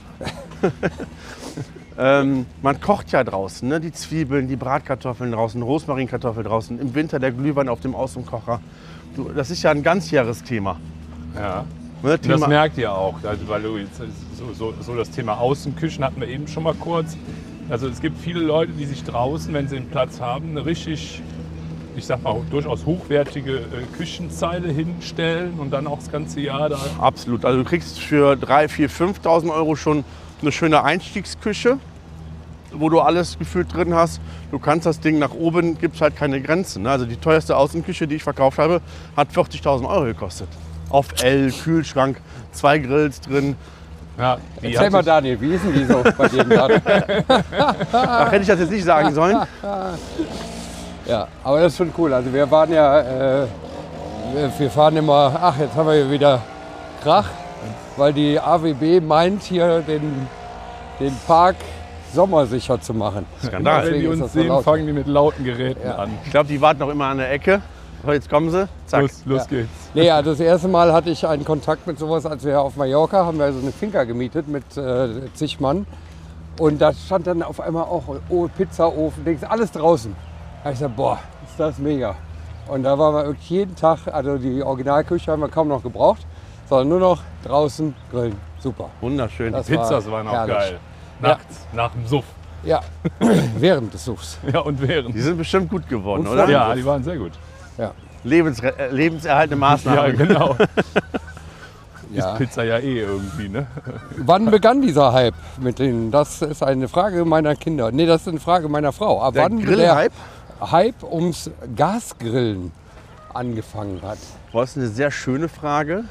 ähm, man kocht ja draußen, ne? Die Zwiebeln, die Bratkartoffeln draußen, Rosmarinkartoffeln draußen, im Winter der Glühwein auf dem Außenkocher. Du, das ist ja ein ganzjähriges Thema. Ja. Ne? Und das Thema merkt ihr auch, also weil du jetzt so, so, so das Thema Außenküchen hatten wir eben schon mal kurz. Also es gibt viele Leute, die sich draußen, wenn sie einen Platz haben, eine richtig, ich sag mal, durchaus hochwertige äh, Küchenzeile hinstellen und dann auch das ganze Jahr da. Absolut. Also du kriegst für dreitausend, viertausend, fünftausend Euro schon eine schöne Einstiegsküche, wo du alles gefühlt drin hast. Du kannst das Ding nach oben, gibt es halt keine Grenzen. Ne? Also die teuerste Außenküche, die ich verkauft habe, hat vierzigtausend Euro gekostet. Auf L, Kühlschrank, zwei Grills drin. Ja, die Erzähl hat mal, sich- Daniel, wie ist denn die so bei dir gerade? Ach, hätte ich das jetzt nicht sagen sollen. Ja, aber das ist schon cool. Also wir waren ja, äh, wir- wir fahren immer, ach, jetzt haben wir hier wieder Krach, weil die A W B meint, hier den, den Park sommersicher zu machen. Skandal. Wenn die Deswegen ist uns das so sehen, laut. fangen die mit lauten Geräten Ja. an. Ich glaube, die warten noch immer an der Ecke. So, jetzt kommen sie. Zack. Los, los Ja. geht's. Nee, also das erste Mal hatte ich einen Kontakt mit sowas, als wir auf Mallorca haben wir so eine Finca gemietet mit äh, zig Mann. Und da stand dann auf einmal auch oh, Pizzaofen, Dings, alles draußen. Da hab ich gesagt, boah, ist das mega. Und da waren wir wirklich jeden Tag, also die Originalküche haben wir kaum noch gebraucht, sondern nur noch draußen grillen. Super. Wunderschön. Das Pizzas waren auch herrlich. geil. Nachts, nach dem Suff. Ja, während des Suchs. Ja, und während. Die sind bestimmt gut geworden, Und oder? vor- Ja, die waren sehr gut. Ja. Lebensre äh, lebenserhaltende Ja, Maßnahmen. genau. Ja. Pizza ja eh irgendwie, ne? Wann begann dieser Hype mit den? Das ist eine Frage meiner Kinder. Nee, das ist eine Frage meiner Frau. Ab Der wann Grillhype? der Hype ums Gasgrillen angefangen hat? Boah, das ist eine sehr schöne Frage.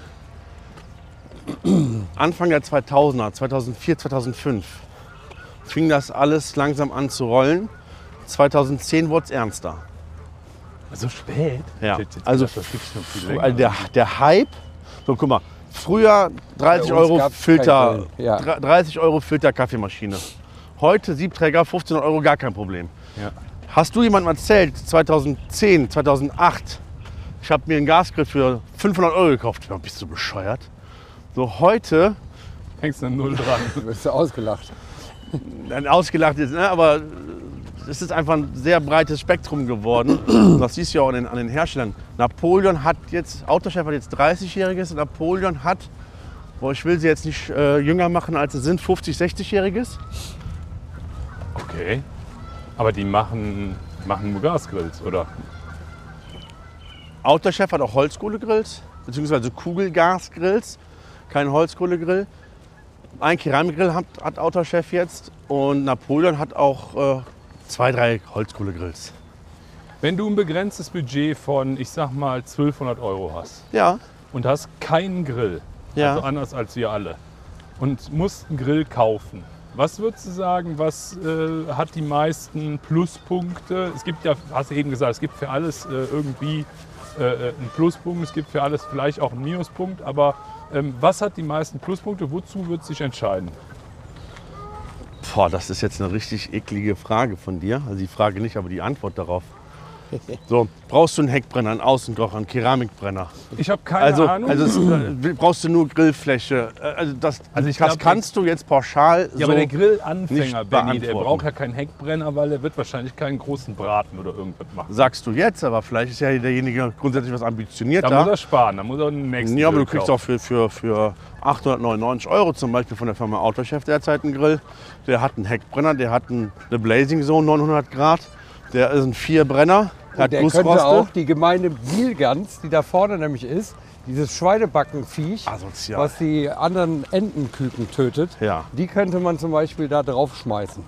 Anfang der zweitausender, zweitausendvier, zweitausendfünf, fing das alles langsam an zu rollen. zweitausendzehn wurde es ernster. So spät? Ja. Ich hätte jetzt Also, gedacht, das gibt's schon viel länger. Also der, der Hype, so guck mal, früher dreißig Bei uns Euro gab's Filter, kein Grillen, ja. dre- dreißig Euro Filter Kaffeemaschine. Heute Siebträger, fünfzehn Euro, gar kein Problem. Ja. Hast du jemandem erzählt, zweitausendzehn, zweitausendacht, ich habe mir einen Gasgrill für fünfhundert Euro gekauft? Ja, bist du bescheuert? So heute, Hängst du null dran. Du wirst du ausgelacht. dann ausgelacht ist, ne, aber es ist einfach ein sehr breites Spektrum geworden. Das siehst du ja auch an den, an den Herstellern. Napoleon hat jetzt, Autochef hat jetzt dreißigjähriges, Napoleon hat, boah, ich will sie jetzt nicht äh, jünger machen, als sie sind, fünfzig-, sechzigjähriges. Okay. Aber die machen, machen nur Gasgrills, oder? Autochef hat auch Holzkohlegrills, beziehungsweise Kugelgasgrills, kein Holzkohlegrill. Ein Keramikgrill hat, hat Autochef jetzt und Napoleon hat auch äh, zwei, drei Holzkohlegrills. Wenn du ein begrenztes Budget von, ich sag mal, zwölfhundert Euro hast Ja, und hast keinen Grill, Ja. also anders als wir alle, und musst einen Grill kaufen, was würdest du sagen, was äh, hat die meisten Pluspunkte? Es gibt ja, hast du eben gesagt, es gibt für alles äh, irgendwie äh, einen Pluspunkt, es gibt für alles vielleicht auch einen Minuspunkt, aber ähm, was hat die meisten Pluspunkte, wozu wird sich entscheiden? boah, das ist jetzt eine richtig eklige Frage von dir. Also die Frage nicht, aber die Antwort darauf. So, brauchst du einen Heckbrenner, einen Außenkocher, einen Keramikbrenner? Ich habe keine Also, Ahnung. also es, äh, brauchst du nur Grillfläche? Äh, Also das, Also ich das glaub, kannst du jetzt pauschal Ja, so. aber der Grillanfänger, nicht Benni, der beantworten. braucht ja keinen Heckbrenner, weil der wird wahrscheinlich keinen großen Braten oder irgendwas machen. Sagst du jetzt, aber vielleicht ist ja derjenige grundsätzlich was Da ambitionierter. muss er sparen, da muss er einen nächsten Ja, aber du Grill kriegst auch kaufen. für, für, für achthundertneunundneunzig Euro zum Beispiel von der Firma Autochef derzeit einen Grill. Der hat einen Heckbrenner, der hat einen, eine Blazing Zone neunhundert Grad. Der ist ein Vierbrenner, der hat Der könnte Gussroste. auch die gemeine Bielgans, die da vorne nämlich ist, dieses Schweinebackenviech, Asozial. was die anderen Entenküken tötet, Ja. die könnte man zum Beispiel da drauf schmeißen.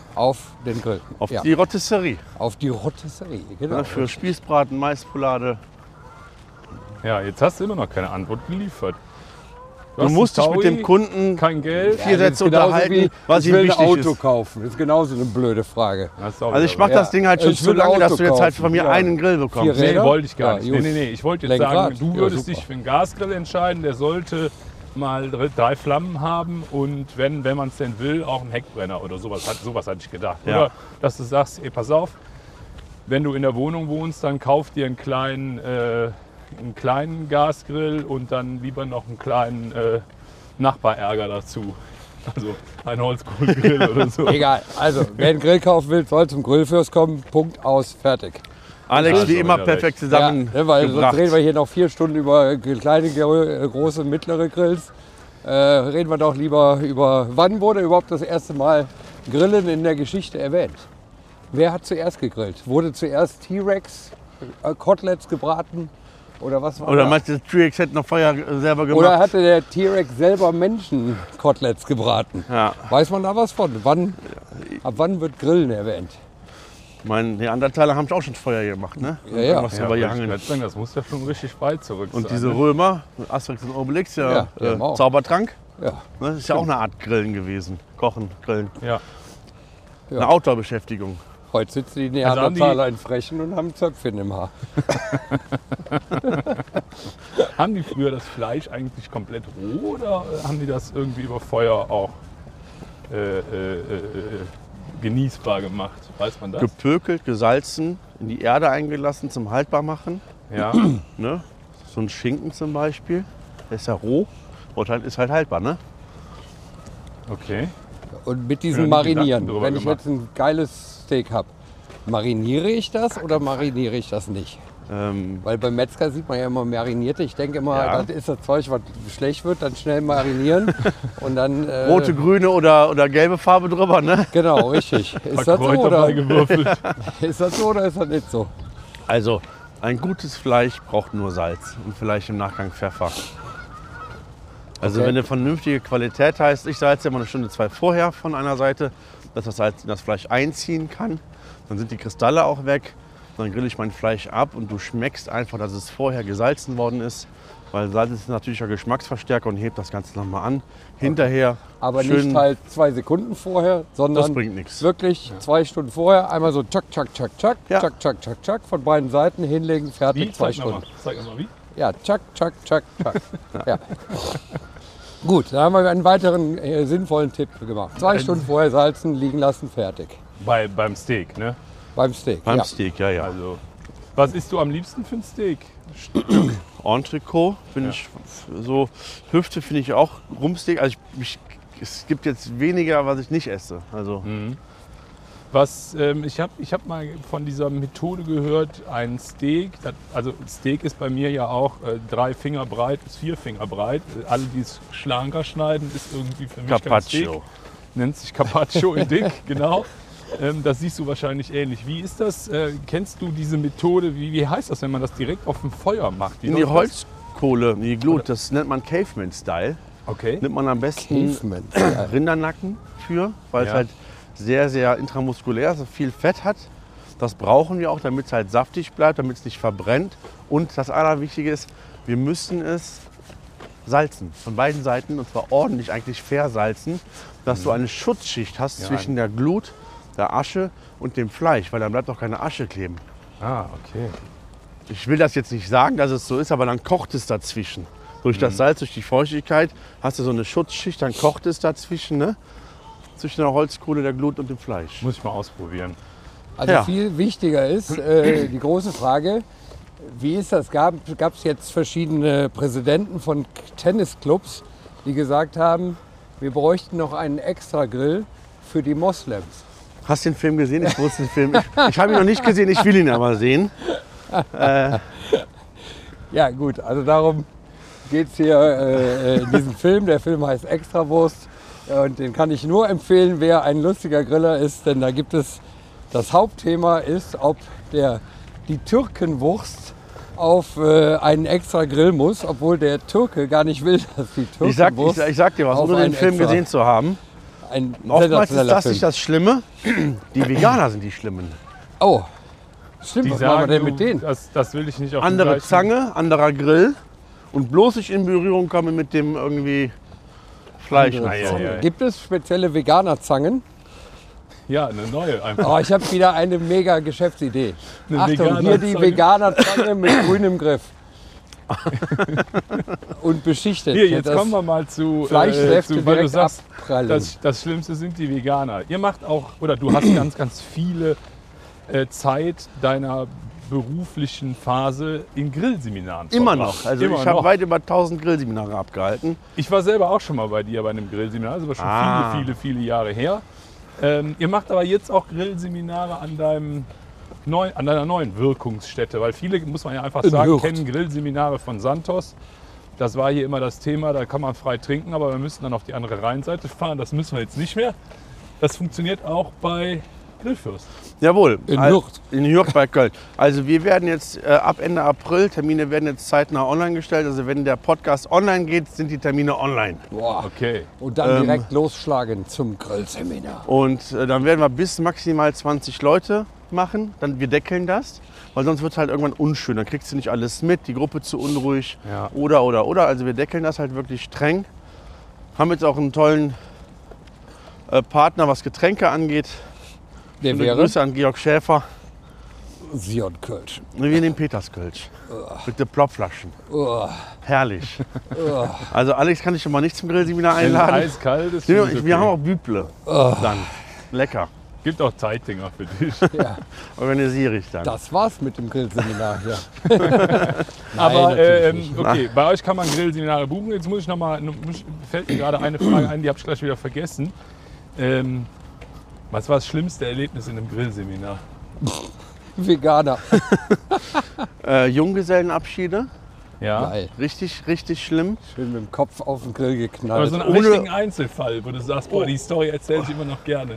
auf den Grill. Auf ja. die Rotisserie. Auf die Rotisserie, genau. Ne, für Spießbraten, Maispoulade. Ja, jetzt hast du immer noch keine Antwort geliefert. Du hast musst einen dich mit Taui, dem Kunden kein Geld. vier Ja, das Sätze ist genauso unterhalten, wie, was ich ihm will ein wichtig Auto ist. kaufen. Das ist genauso eine blöde Frage. Das ist auch Also ich wieder mache Ja, das Ding halt schon ich zu will lange, ein dass Auto du jetzt halt kaufen. von mir Ja. einen Grill bekommst. Vier Nee, Räder? wollte ich gar Ja, nicht. Nee, gut. nee, nee. Ich wollte jetzt Lenkrad? sagen, du Ja, würdest super. dich für einen Gasgrill entscheiden, der sollte mal dr- drei Flammen haben und wenn, wenn man es denn will, auch einen Heckbrenner oder sowas. Hat, sowas hatte ich gedacht. Ja. Oder dass du sagst, ey, pass auf, wenn du in der Wohnung wohnst, dann kauf dir einen kleinen, äh, einen kleinen Gasgrill und dann lieber noch einen kleinen äh, Nachbarärger dazu. Also ein Holzkohlegrill oder so. Egal, also wer einen Grill kaufen will, soll zum Grillfürst kommen. Punkt, aus, fertig. Alex, Also wie immer wieder perfekt recht. Ja, ne, weil sonst zusammengebracht. reden wir hier noch vier Stunden über kleine, gro- große, mittlere Grills. Äh, reden wir doch lieber über, wann wurde überhaupt das erste Mal Grillen in der Geschichte erwähnt? Wer hat zuerst gegrillt? Wurde zuerst T-Rex äh, Koteletts gebraten? Oder was war Oder da? meinst du, der T-Rex hätte noch Feuer selber gemacht? Oder hatte der T-Rex selber Menschen-Koteletts gebraten? Ja, Weiß man da was von? Wann, ab wann wird Grillen erwähnt? meine Neandertaler haben auch schon Feuer gemacht, ne? Ja, ja. Was Ja, drüber wollte ich gehangen. grad sagen, das muss ja schon richtig weit zurück Und sein. diese ne? Römer, Asterix und Obelix, ja, Ja, die haben äh, auch. Zaubertrank, Ja, ne? Das ist ja auch eine Art Grillen gewesen. Kochen, Grillen. Ja. Ja. Eine Outdoor-Beschäftigung. heute sitzen die Also haben die- Neandertaler in Frechen und haben Zöpfchen im Haar. Haben die früher das Fleisch eigentlich komplett roh oder haben die das irgendwie über Feuer auch äh, äh, äh, genießbar gemacht? Weiß man das? Gepökelt, gesalzen, in die Erde eingelassen zum Haltbarmachen. Ja. Ne? So ein Schinken zum Beispiel, der ist ja roh und halt, ist halt haltbar. Ne? Okay. Und mit Ja, diesem die Marinieren, Gedanken drüber wenn ich gemacht. jetzt ein geiles Steak habe, mariniere ich das oder mariniere ich das nicht? Ähm, Weil beim Metzger sieht man ja immer marinierte. Ich denke immer, Ja. das ist das Zeug, was schlecht wird, dann schnell marinieren und dann... Äh, rote, grüne oder, oder gelbe Farbe drüber. Ne? Genau, richtig. Ist Paar das, so Kräuter oder, mal gewürfelt. ist das so oder ist das nicht so? Also, ein gutes Fleisch braucht nur Salz und vielleicht im Nachgang Pfeffer. Also Okay. wenn eine vernünftige Qualität heißt, ich salze immer eine Stunde, zwei vorher von einer Seite, dass das Salz in das Fleisch einziehen kann. Dann sind die Kristalle auch weg. Dann grille ich mein Fleisch ab und du schmeckst einfach, dass es vorher gesalzen worden ist. Weil Salz ist natürlich ein Geschmacksverstärker und hebt das Ganze nochmal an. Hinterher Aber schön, nicht halt zwei Sekunden vorher, sondern das bringt nichts. wirklich zwei Stunden vorher. Einmal so tschak, tschak, tschak, tschak, Ja. tschak, tschak, tschak, tschak, von beiden Seiten hinlegen, fertig, Wie? zwei Zeig nochmal. Stunden. Zeig nochmal wie. Ja, tschak, tschak, tschak, tschak. Ja. Gut, da haben wir einen weiteren äh, sinnvollen Tipp gemacht. Zwei Stunden vorher salzen, liegen lassen, fertig. Bei, beim Steak, ne? Beim Steak. Beim ja. Steak, ja, ja. Also, was isst du am liebsten für ein Steak? Entrecot finde Ja. ich so, Hüfte finde ich auch Rumpsteak. Also ich, ich, es gibt jetzt weniger, was ich nicht esse. Also Was, ähm, ich habe ich hab mal von dieser Methode gehört, ein Steak, das, also Steak ist bei mir ja auch äh, drei Finger breit bis vier Finger breit. Alle, die es schlanker schneiden, ist irgendwie für mich kein Steak. Carpaccio. Nennt sich Carpaccio in dick, genau. Ähm, das siehst du wahrscheinlich ähnlich. Wie ist das? Äh, kennst du diese Methode? Wie, wie heißt das, wenn man das direkt auf dem Feuer macht? Wie In die läuft das? Holzkohle, in die Glut, das nennt man Caveman-Style. Okay. Nimmt man am besten Caveman. Rindernacken für, weil Ja. es halt sehr, sehr intramuskulär ist, viel Fett hat. Das brauchen wir auch, damit es halt saftig bleibt, damit es nicht verbrennt. Und das Allerwichtige ist, wir müssen es salzen, von beiden Seiten, und zwar ordentlich eigentlich versalzen, dass du eine Schutzschicht hast Ja, zwischen der Glut, der Asche und dem Fleisch, weil dann bleibt auch keine Asche kleben. Ah, okay. Ich will das jetzt nicht sagen, dass es so ist, aber dann kocht es dazwischen. Durch Mhm. das Salz, durch die Feuchtigkeit hast du so eine Schutzschicht, dann kocht es dazwischen, ne? Zwischen der Holzkohle, der Glut und dem Fleisch. Muss ich mal ausprobieren. Also Ja. viel wichtiger ist äh, die große Frage, wie ist das? Gab es jetzt verschiedene Präsidenten von K- Tennisclubs, die gesagt haben, wir bräuchten noch einen extra Grill für die Moslems. Hast du den Film gesehen? Ich wusste den Film. Ich, ich habe ihn noch nicht gesehen, ich will ihn aber sehen. Ja gut, also darum geht es hier äh, in diesem Film. Der Film heißt Extrawurst und den kann ich nur empfehlen, wer ein lustiger Griller ist, denn da gibt es, das Hauptthema ist, ob der, die Türkenwurst auf äh, einen extra Grill muss, obwohl der Türke gar nicht will, dass die Ich sag, ich, Türkenwurst sag- ich sag dir was, auf ohne den einen Film extra- gesehen zu haben. ein Oftmals ist sensationeller das Film. nicht das Schlimme. Die Veganer sind die Schlimmen. Oh, stimmt, Die was machen wir sagen, denn du, mit denen? das, das will ich nicht auf den Andere gleichen- Zange, anderer Grill und bloß nicht in Berührung kommen mit dem irgendwie Fleisch. Andere nachher. Zange. ja, ja. Gibt es spezielle Veganer-Zangen? Ja, eine neue einfach. Oh, ich habe wieder eine mega Geschäftsidee. Eine Achtung, hier die Veganer-Zange. Veganer-Zange mit grünem Griff. Und beschichtet. Hier, jetzt Das kommen wir mal zu, Fleischsäfte zu weil du direkt sagst, abprallen. das, das Schlimmste sind die Veganer. Ihr macht auch, oder du hast ganz, ganz viele äh, Zeit deiner beruflichen Phase in Grillseminaren Immer verbracht. noch. Also Immer ich habe noch. weit über tausend Grillseminare abgehalten. Ich war selber auch schon mal bei dir bei einem Grillseminar, das ist aber schon Ah. viele, viele, viele Jahre her. Ähm, ihr macht aber jetzt auch Grillseminare an, deinem neu, an deiner neuen Wirkungsstätte, weil viele, muss man ja einfach In sagen, Hürth. kennen Grillseminare von Santos. Das war hier immer das Thema, da kann man frei trinken, aber wir müssen dann auf die andere Rheinseite fahren, das müssen wir jetzt nicht mehr. Das funktioniert auch bei Grillfürst. Jawohl. In Al- Hürth. In Hürth bei Köln. Also wir werden jetzt äh, ab Ende April, Termine werden jetzt zeitnah online gestellt. Also wenn der Podcast online geht, sind die Termine online. Boah. Okay. Und dann Ähm, direkt losschlagen zum Grillseminar. Und äh, dann werden wir bis maximal zwanzig Leute machen. Dann, wir deckeln das, weil sonst wird es halt irgendwann unschön. Dann kriegst du nicht alles mit, die Gruppe zu unruhig. Ja. Oder, oder, oder. Also wir deckeln das halt wirklich streng. Haben jetzt auch einen tollen äh, Partner, was Getränke angeht. Der Schöne wäre Grüße an Georg Schäfer. Sion Kölsch. Wir nehmen Peterskölsch. Mit den Plopflaschen. Oh, Herrlich. Also Alex kann ich schon mal nicht zum Grillseminar Wenn es einladen. eiskalt ist, Wir, finde ich wir haben okay. auch Büble. Dann. Lecker. Gibt auch Zeitdinger für dich. ja, Organisiere ich dann. das war's mit dem Grillseminar hier. Aber natürlich ähm, nicht. okay, bei euch kann man Grillseminare buchen. Jetzt muss ich noch mal, fällt mir gerade eine Frage ein, die habe ich gleich wieder vergessen. Ähm, was war das schlimmste Erlebnis in einem Grillseminar? Veganer. Äh, Junggesellenabschiede. Ja. Geil. Richtig, richtig schlimm. Schön mit dem Kopf auf den Grill Aber geknallt. so einen ohne- richtigen Einzelfall, wo du sagst, boah, die Story erzähle ich immer noch gerne.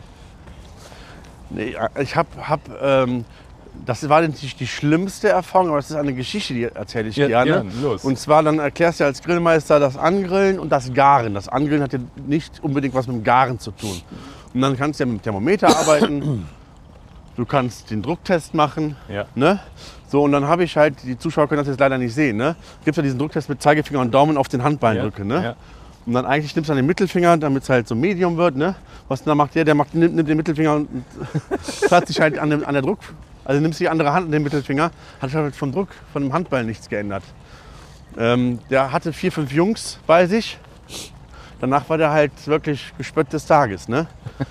Nee, ich habe, hab, ähm, das war natürlich die schlimmste Erfahrung, aber das ist eine Geschichte, die erzähle ich Ja, gerne. gern, los. Und zwar dann erklärst du als Grillmeister das Angrillen und das Garen. Das Angrillen hat ja nicht unbedingt was mit dem Garen zu tun. Und dann kannst du ja mit dem Thermometer arbeiten. Du kannst den Drucktest machen. Ja. Ne? So, und dann habe ich halt, die Zuschauer können das jetzt leider nicht sehen, ne? Gibt ja diesen Drucktest mit Zeigefinger und Daumen auf den Handballen Ja, drücken. Ne? ja. Und dann eigentlich nimmst du dann den Mittelfinger, damit es halt so Medium wird. Ne? Was dann macht der? Der macht, nimmt, nimmt den Mittelfinger und hat sich halt an, dem, an der Druck, also nimmst die andere Hand an den Mittelfinger, hat sich halt vom Druck von dem Handballen nichts geändert. Ähm, der hatte vier, fünf Jungs bei sich. Danach war der halt wirklich Gespött des Tages. Ne?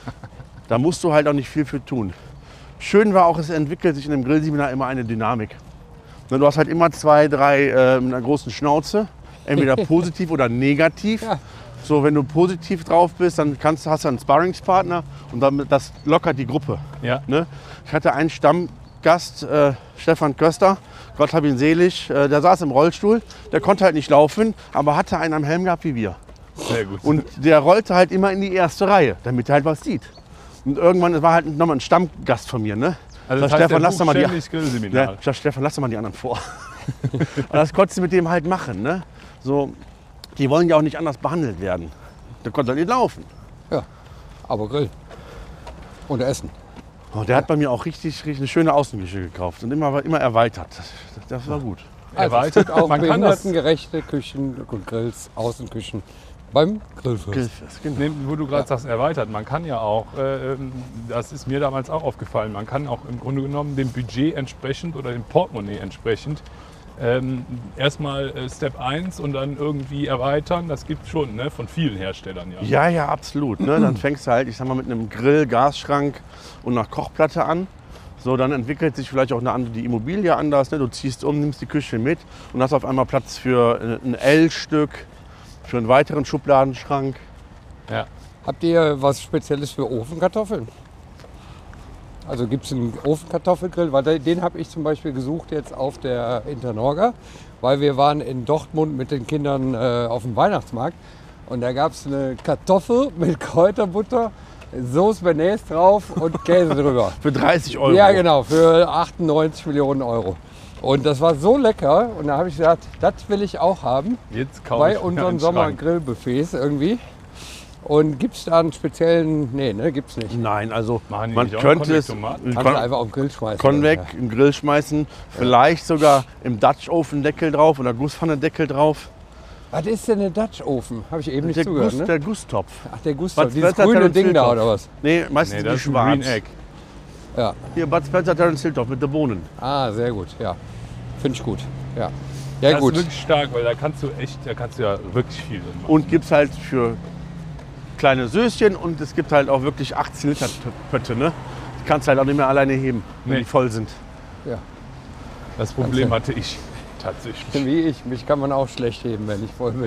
Da musst du halt auch nicht viel für tun. Schön war auch, es entwickelt sich in einem Grillseminar immer eine Dynamik. Ne, du hast halt immer zwei, drei äh, mit einer großen Schnauze, entweder positiv oder negativ. Ja. So, wenn du positiv drauf bist, dann kannst, hast du einen Sparringspartner und damit, das lockert die Gruppe. Ja. Ne? Ich hatte einen Stammgast, äh, Stefan Köster, Gott hab ihn selig, äh, der saß im Rollstuhl, der konnte halt nicht laufen, aber hatte einen am Helm gehabt wie wir. Sehr gut. Und der rollte halt immer in die erste Reihe, damit er halt was sieht. Und irgendwann, das war halt nochmal ein Stammgast von mir, ne? also das Sag, heißt, Stefan, der lass doch mal die- bucht ständig Grillseminar. Ja, ich sag, Stefan, lass doch mal die anderen vor. Und das konntest du mit dem halt machen, ne? So, die wollen ja auch nicht anders behandelt werden. Der konnte halt nicht laufen. Ja, aber Grill. Und Essen. Und der hat bei mir auch richtig, richtig eine schöne Außenküche gekauft und immer, immer erweitert. Das, das war gut. Also es Erweitert, gibt auch man kann das, behindertengerechte Küchen und Grills, Außenküchen beim Grillfürst. Grillfest, genau. Ne, wo du gerade sagst, erweitert. Man kann ja auch, äh, ähm, das ist mir damals auch aufgefallen, man kann auch im Grunde genommen dem Budget entsprechend oder dem Portemonnaie entsprechend ähm, erstmal äh, Step eins und dann irgendwie erweitern. Das gibt schon, ne, von vielen Herstellern. Ja. Ja, ja, absolut. Ne? Dann fängst du halt, ich sag mal, mit einem Grill, Gasschrank und einer Kochplatte an. So, dann entwickelt sich vielleicht auch eine andere, die Immobilie anders. Ne? Du ziehst um, nimmst die Küche mit und hast auf einmal Platz für äh, ein L-Stück, für einen weiteren Schubladenschrank. Ja. Habt ihr was Spezielles für Ofenkartoffeln? Also gibt es einen Ofenkartoffelgrill? Weil den- den habe ich zum Beispiel gesucht jetzt auf der Internorga, weil wir waren in Dortmund mit den Kindern äh, auf dem Weihnachtsmarkt und da gab es eine Kartoffel mit Kräuterbutter, Sauce Bernays drauf und Käse drüber. Für dreißig Euro. Ja, genau, für achtundneunzig Millionen Euro. Und das war so lecker und da habe ich gesagt, das will ich auch haben Jetzt kaufe bei ich mir unseren einen Schrank. Sommergrillbuffets irgendwie. Und gibt es da einen speziellen, nee, ne, gibt's nicht. Nein, also Machen die man nicht auch könnte es Konvektomaten? Kannst du einfach auf den Grill schmeißen. Konvek im Grill schmeißen, vielleicht sogar im Dutch Oven Deckel drauf oder Gusspfanne Deckel drauf. Was ist denn ein Dutch Ofen? Habe ich eben nicht Der, zugehört, Guss, ne? der Gusstopf. Ach, der Gustav, Bud dieses Spencer, grüne Terence Ding da Hilltop. oder was? Nee, meistens Nee, die das ist ein schwarz. Green Egg. Ja. Hier Bud Spencer, Terence Hilltop mit den Bohnen. Ah, sehr gut, ja. Finde ich gut, ja. Ja Das gut. ist wirklich stark, weil da kannst du echt, da kannst du ja wirklich viel drin machen. Und gibt es halt für kleine Söschen und es gibt halt auch wirklich achtzehn Liter Pötte. Ne? Die kannst du halt auch nicht mehr alleine heben, wenn Nee. die voll sind. Ja. Das Problem Kannst hatte ich tatsächlich. Wie ich, mich kann man auch schlecht heben, wenn ich voll bin.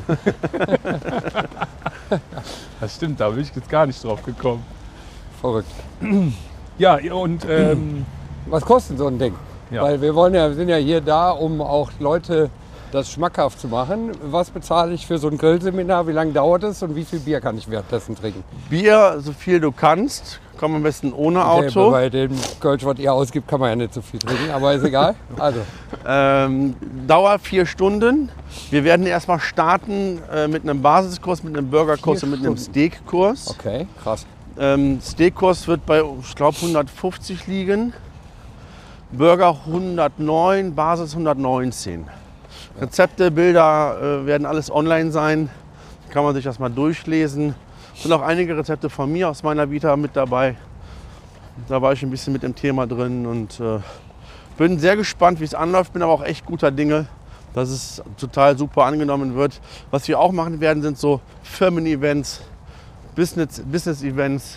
Das stimmt, da bin ich jetzt gar nicht drauf gekommen. Verrückt. Ja, und ähm, Was kostet so ein Ding? Ja. Weil wir wollen ja, wir sind ja hier da, um auch Leute das schmackhaft zu machen. Was bezahle ich für so ein Grillseminar? Wie lange dauert es und wie viel Bier kann ich währenddessen trinken? Bier, so viel du kannst. Komm am besten ohne Auto. Okay, bei dem Kölsch, was ihr ausgibt, kann man ja nicht so viel trinken, aber ist egal. Also, Ähm, Dauer vier Stunden. Wir werden erstmal starten äh, mit einem Basiskurs, mit einem Burgerkurs Vier und mit einem Stunden. Steakkurs. okay, krass. Ähm, Steakkurs wird bei, ich glaube, hundertfünfzig liegen. Burger hundertneun, Basis hundertneunzehn. Rezepte, Bilder äh, werden alles online sein. Kann man sich das mal durchlesen. Es sind auch einige Rezepte von mir aus meiner Vita mit dabei. Da war ich ein bisschen mit dem Thema drin und äh, bin sehr gespannt, wie es anläuft. Bin aber auch echt guter Dinge, dass es total super angenommen wird. Was wir auch machen werden, sind so Firmen-Events, Business, Business-Events,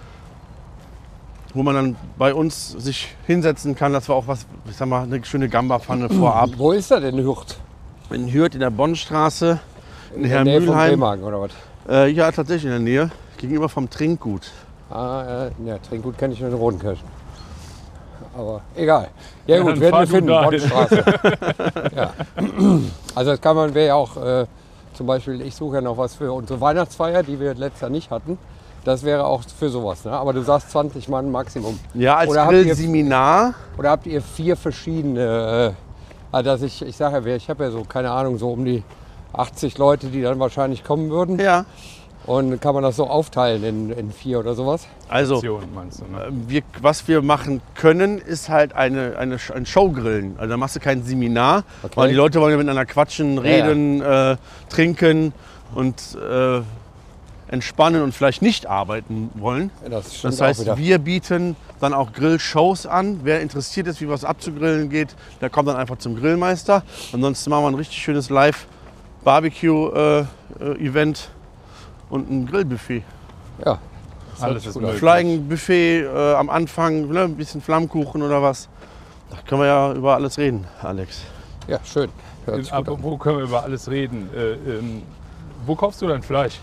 wo man dann bei uns sich hinsetzen kann. Das war auch was, ich sag mal, eine schöne Gamba-Pfanne vorab. Wo ist er denn, Hürth? In Hürth in der Bonnstraße, in, In der Nähe von Herrnmülheim. Bremerhaven oder was? Äh, ja, tatsächlich in der Nähe, gegenüber vom Trinkgut. Ah, äh, ja, Trinkgut kenne ich nur in Rodenkirchen. Aber egal. Ja, Ja, gut, dann werden fahr wir du finden, dahin. Bonnstraße. Ja. Also das kann man, wäre ja auch, äh, zum Beispiel, ich suche ja noch was für unsere Weihnachtsfeier, die wir letztes Jahr nicht hatten. Das wäre auch für sowas, ne? Aber du sagst zwanzig Mann Maximum. Ja, als Oder habt ihr- Grillseminar. Oder habt ihr vier verschiedene, äh, also dass ich, ich sage ja, ich habe ja so, keine Ahnung, so um die achtzig Leute, die dann wahrscheinlich kommen würden. Ja, Und kann man das so aufteilen in, in vier oder sowas? also Option, meinst du, ne? wir, was wir machen können, ist halt eine, eine, ein Showgrillen. Also da machst du kein Seminar, Okay. weil die Leute wollen ja miteinander quatschen, Ja, reden, Äh, trinken und äh, entspannen und vielleicht nicht arbeiten wollen. Das stimmt Das heißt, auch wieder. wir bieten dann auch Grillshows an. Wer interessiert ist, wie was abzugrillen geht, der kommt dann einfach zum Grillmeister. Ansonsten machen wir ein richtig schönes Live-Barbecue-Event und ein Grillbuffet. Ja, Alles ist gut aus. möglich. Flying Buffet äh, am Anfang, ne, ein bisschen Flammkuchen oder was. Da können wir ja über alles reden, Alex. ja, schön. Hört sich gut an. Apropos können wir über alles reden. Äh, ähm, wo kaufst du dein Fleisch?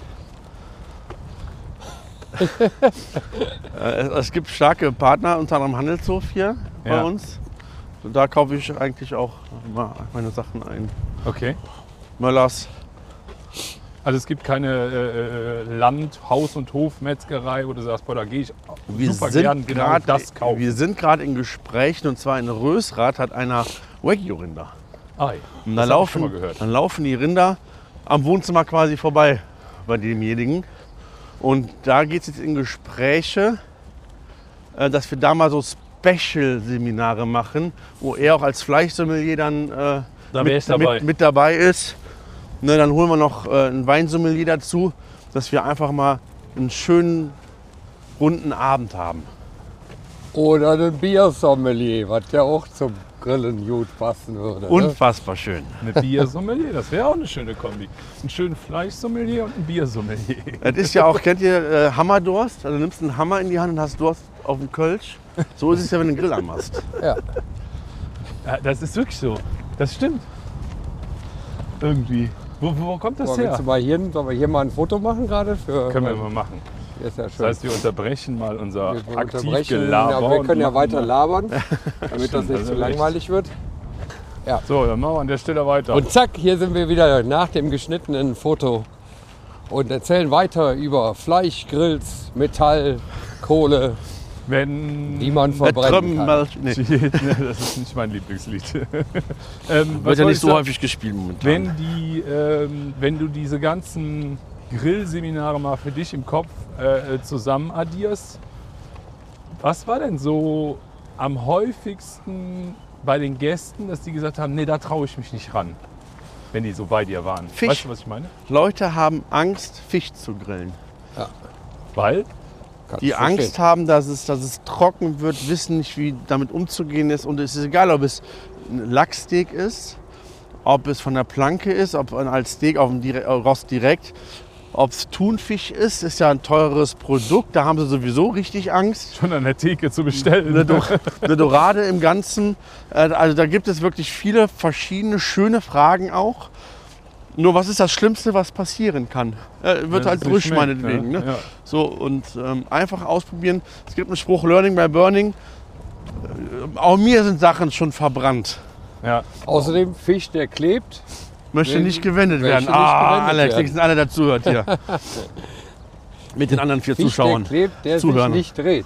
Äh, es, es gibt starke Partner, unter anderem Handelshof hier bei Ja. uns. Und da kaufe ich eigentlich auch mal meine Sachen ein. Okay. Möllers. Also es gibt keine äh, äh, Land-, Haus- und Hofmetzgerei, wo du sagst, boah, da gehe ich Wir super sind gern genau grad- das kaufen. Wir sind gerade in Gesprächen und zwar in Rösrath hat einer Wagyu-Rinder. Ei, Und das da hab ich schon laufen, mal gehört. dann laufen die Rinder am Wohnzimmer quasi vorbei bei demjenigen. Und da geht es jetzt in Gespräche, äh, dass wir da mal so Special-Seminare machen, wo er auch als Fleischsommelier dann äh, Da wär mit, ich dabei. Mit, mit dabei ist. Ne, dann holen wir noch äh, einen Weinsommelier dazu, dass wir einfach mal einen schönen, runden Abend haben. Oder ein Biersommelier, was ja auch zum Grillen gut passen würde. Ne? Unfassbar schön. Eine Biersommelier, das wäre auch eine schöne Kombi. Einen schönen Fleischsommelier und ein Biersommelier. Das ist ja auch, kennt ihr äh, Hammerdurst? Also du nimmst einen Hammer in die Hand und hast Durst auf dem Kölsch. So ist es ja, wenn du einen Grill anmachst. Ja. Ja, das ist wirklich so. Das stimmt. Irgendwie. Wo, wo kommt das Aber her? willst du mal hier, sollen wir hier mal ein Foto machen gerade? Für, Können wir mal machen. Ist ja schön. Das heißt, wir unterbrechen mal unser wir Aktivgelaber. aber wir und können ja machen weiter mal- labern, damit das stimmt, nicht also zu langweilig wird. So, dann machen wir an der Stelle weiter. Und zack, hier sind wir wieder nach dem geschnittenen Foto und erzählen weiter über Fleisch, Grills, Metall, Kohle, wenn die man Der verbrennen kann. Trümmelmelch- nee, das ist nicht mein Lieblingslied. ähm, was wird ja soll nicht ich so sagen? häufig gespielt momentan. Wenn, die, ähm, wenn du diese ganzen Grillseminare mal für dich im Kopf äh, zusammen addierst, was war denn so am häufigsten bei den Gästen, dass die gesagt haben, nee, da traue ich mich nicht ran, wenn die so bei dir waren? Fisch. Weißt du, was ich meine? Leute haben Angst, Fisch zu grillen. Weil? Kannst Die du verstehen. Angst haben, dass es, dass es trocken wird, wissen nicht, wie damit umzugehen ist. Und es ist egal, ob es ein Lachssteak ist, ob es von der Planke ist, ob als Steak auf dem Dire- Rost direkt, ob es Thunfisch ist, ist ja ein teureres Produkt. Da haben sie sowieso richtig Angst. Schon an der Theke zu bestellen. Eine, Do eine Dorade im Ganzen. Äh, Also da gibt es wirklich viele verschiedene schöne Fragen auch. Nur was ist das Schlimmste, was passieren kann? Äh, wird Dass halt es nicht frisch schmeckt, meinetwegen. ne? Ne? Ja. So, und ähm, einfach ausprobieren. Es gibt einen Spruch, Learning by Burning. Äh, auch mir sind Sachen schon verbrannt. Ja. Außerdem, Fisch, der klebt. Möchte Will- nicht gewendet möchte werden. nicht Ah, gewendet Alex, werden. wenigstens einer, der zuhört hier. Mit den anderen vier Fisch, Zuschauern. der klebt, der Zuhörern. sich nicht dreht.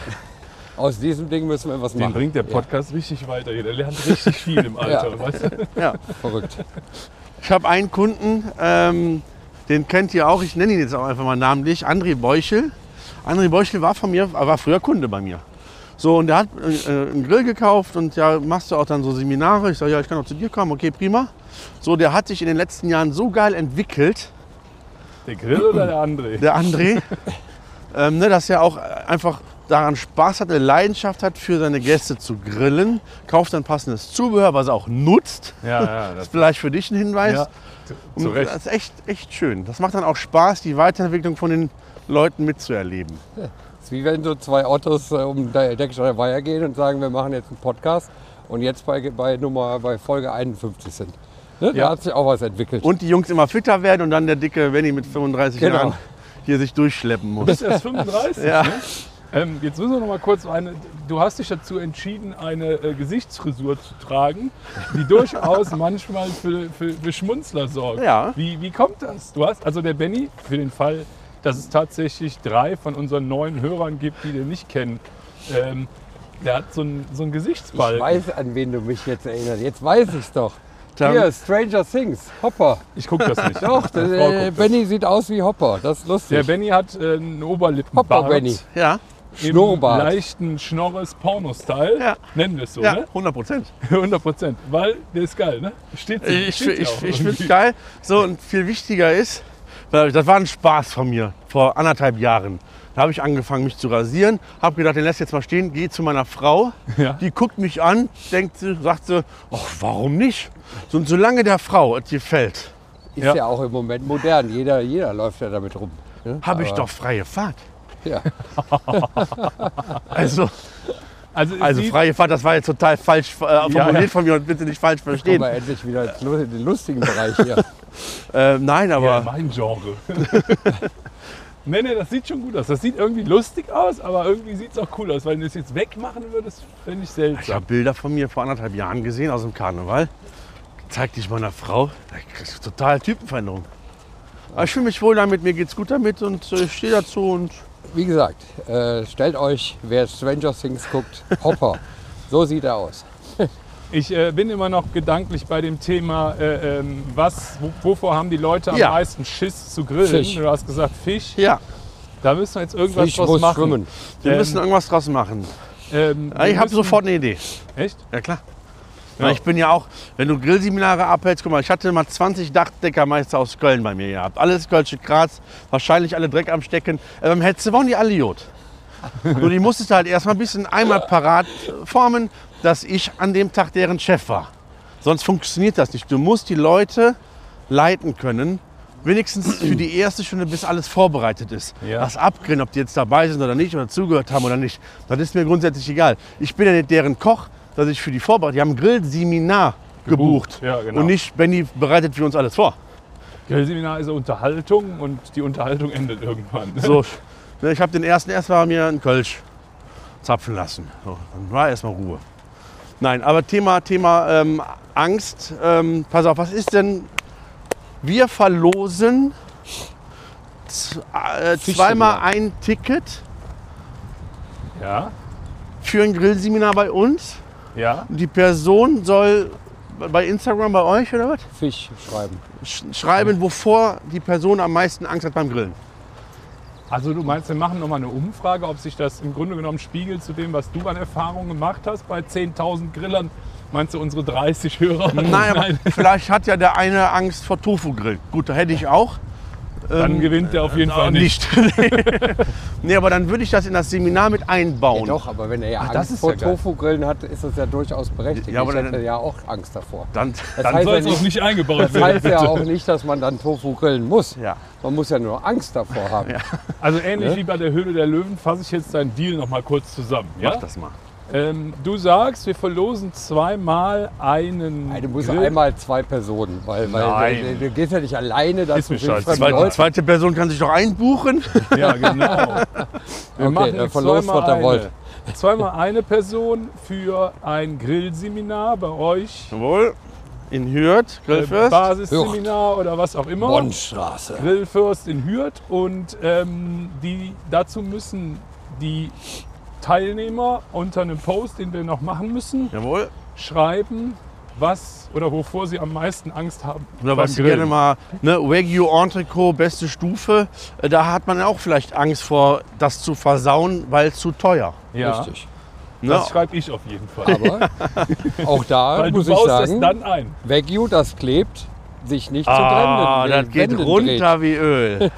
Aus diesem Ding müssen wir was Den machen. bringt der Podcast richtig weiter hier. Der lernt richtig viel im Alter. Ja. Weißt du? Ja. Verrückt. Ich habe einen Kunden, ähm, den kennt ihr auch, ich nenne ihn jetzt auch einfach mal namentlich, André Beuchel. André Beuchel war von mir, war früher Kunde bei mir. So, und der hat äh, einen Grill gekauft und ja, machst du auch dann so Seminare. Ich sage, ja, ich kann auch zu dir kommen, okay, prima. So, der hat sich in den letzten Jahren so geil entwickelt, Der Grill oder der André? der André, ähm, ne, dass er auch einfach daran Spaß hat, eine Leidenschaft hat, für seine Gäste zu grillen. Kauft dann passendes Zubehör, was er auch nutzt. Ja, ja. Das Das, ist vielleicht für dich ein Hinweis. ja. Zu, zu Und Recht. das ist echt, echt schön. Das macht dann auch Spaß, die Weiterentwicklung von den Leuten mitzuerleben. Das ist wie wenn so zwei Autos äh, um der Deckstreifen Weiher gehen und sagen, wir machen jetzt einen Podcast und jetzt bei, bei, Nummer, bei Folge einundfünfzig sind. Ne? Da Ja. hat sich auch was entwickelt. Und die Jungs immer fitter werden und dann der dicke Benny mit fünfunddreißig Genau. Jahren hier sich durchschleppen Du muss. bist erst fünfunddreißig. Ja. Ne? Ähm, jetzt müssen wir noch mal kurz eine. Du hast dich dazu entschieden, eine äh, Gesichtsfrisur zu tragen, die durchaus manchmal für, für, für Schmunzler sorgt. Ja. Wie, wie kommt das? Du hast also der Benny, für den Fall, dass es tatsächlich drei von unseren neuen Hörern gibt, die den nicht kennen, ähm, der hat so einen so einen Ich Gesichtsball. weiß, an wen du mich jetzt erinnerst. Jetzt weiß ich es doch. Dann- Hier, Stranger Things, Hopper. Ich gucke das nicht. Doch, der, Meine Frau äh, guckt das. Benny sieht aus wie Hopper. Das ist lustig. Der Benny hat äh, einen Oberlippenbart. Hopper Benny. Ja, Im Schnurrbart. leichten Schnorres-Porno-Style. Ja. Nennen wir es so, ja, ne? hundert Prozent. hundert Prozent. Weil der ist geil, ne? Steht sich- Ich, steht ich, sich auch ich, ich finde irgendwie. es geil. So, und viel wichtiger ist, weil das war ein Spaß von mir vor anderthalb Jahren. Da habe ich angefangen, mich zu rasieren. Habe gedacht, den lässt jetzt mal stehen. Gehe zu meiner Frau. Ja. Die guckt mich an, denkt sie, sagt sie, oh, warum nicht? So, und solange der Frau es gefällt, Ist Ja. ja. auch im Moment modern. Jeder, jeder läuft ja damit rum. Ne? habe ich Aber- doch freie Fahrt. Ja. Also, Also, es also sieht- freie Fahrt, das war jetzt total falsch äh, formuliert ja. von mir und bitte nicht falsch Kommen verstehen. wir endlich wieder in den lustigen Bereich hier. Äh, nein, aber Ja, mein Genre. nee, nee, das sieht schon gut aus. Das sieht irgendwie lustig aus, aber irgendwie sieht es auch cool aus. Weil wenn du es jetzt wegmachen würdest, fände ich ich seltsam. habe Bilder von mir vor anderthalb Jahren gesehen aus dem Karneval. Zeig dich meiner Frau. Da kriegst du total Typenveränderung. Aber ich fühle mich wohl damit, mir geht's gut damit und äh, ich stehe dazu und Wie gesagt, äh, stellt euch, wer Stranger Things guckt, Hopper. So sieht er aus. Ich äh, bin immer noch gedanklich bei dem Thema, äh, ähm, was, wo, wovor haben die Leute am Ja. meisten Schiss zu grillen? Fisch. Du hast gesagt Fisch. ja, Da müssen wir jetzt irgendwas Fisch draus muss machen. schwimmen. wir Ähm, müssen irgendwas draus machen. Ähm, Ja, ich wir habe müssen- sofort eine Idee. Echt? Ja klar. Ja. Ja. Ich bin ja auch, wenn du Grillseminare abhältst, guck mal, ich hatte mal zwanzig Dachdeckermeister aus Köln bei mir gehabt. Alles Kölsche Graz, wahrscheinlich alle Dreck am Stecken. Ähm, hättest du, waren die alle Jod. Nur die musstest du halt erstmal ein bisschen einmal parat formen, dass ich an dem Tag deren Chef war. Sonst funktioniert das nicht. Du musst die Leute leiten können, wenigstens für die erste Stunde, bis alles vorbereitet ist. Ja. Das Abgrillen, ob die jetzt dabei sind oder nicht oder zugehört haben oder nicht, das ist mir grundsätzlich egal. Ich bin ja nicht deren Koch, dass ich für die vorbereite. Die haben ein Grillseminar gebucht. Ja, genau. Und nicht, Benny bereitet für uns alles vor. Grillseminar ist eine Unterhaltung und die Unterhaltung endet irgendwann. So, ne, ich habe den ersten erstmal mir einen Kölsch zapfen lassen. So, dann war erstmal Ruhe. Nein, aber Thema, Thema ähm, Angst. Ähm, pass auf, was ist denn? Wir verlosen z- äh, zweimal ein Ticket Ja, für ein Grillseminar bei uns. ja. Die Person soll bei Instagram bei euch oder was? Fisch schreiben. Sch schreiben, wovor die Person am meisten Angst hat beim Grillen. Also du meinst, wir machen nochmal eine Umfrage, ob sich das im Grunde genommen spiegelt zu dem, was du an Erfahrungen gemacht hast bei zehntausend Grillern? Meinst du unsere dreißig Hörer? Nein, aber vielleicht hat ja der eine Angst vor Tofu-Grill. Gut, da hätte ich auch. Dann ähm, gewinnt der auf jeden äh, Fall nicht. Nee, aber dann würde ich das in das Seminar mit einbauen. Ja, doch, aber wenn er ja Ach, das Angst ist vor ja geil. Tofu-Grillen hat, ist das ja durchaus berechtigt. Ja, aber ich hätte dann- ja auch Angst davor. Dann, Das Dann heißt soll ja es auch nicht, nicht eingebaut das werden. heißt ja bitte. auch nicht, dass man dann Tofu grillen muss. ja. Man muss ja nur Angst davor haben. Also ähnlich Ne? wie bei der Höhle der Löwen fasse ich jetzt deinen Deal noch mal kurz zusammen. Ja? Mach das mal. Ähm, du sagst, wir verlosen zweimal einen Nein, du musst Grill. einmal zwei Personen, weil, weil Nein. du, du gehst ja nicht alleine, dass Ist mir du für scheiße. fremde Zweite, Leute. zweite Person kann sich doch einbuchen. Ja, genau. Wir Okay, machen dann jetzt verlost, zweimal was ihr eine. wollt. Zweimal eine Person für ein Grillseminar bei euch. Jawohl. In Hürth, Äh, Grillfürst. Basisseminar oder was auch immer. Bonnstraße. Grillfürst in Hürth. Und ähm, die, dazu müssen die Teilnehmer unter einem Post, den wir noch machen müssen, Jawohl. schreiben, was oder wovor sie am meisten Angst haben. Oder beim was sie Grillen. gerne mal, ne, Wagyu Entrecot, beste Stufe. Äh, Da hat man auch vielleicht Angst vor, das zu versauen, weil es zu teuer. Ja, Richtig. Ne? das schreibe ich auf jeden Fall. Aber auch da Weil du muss ich baust sagen, das dann ein. Wagyu, das klebt, sich nicht Ah, zu das trennen. geht runter wie Öl.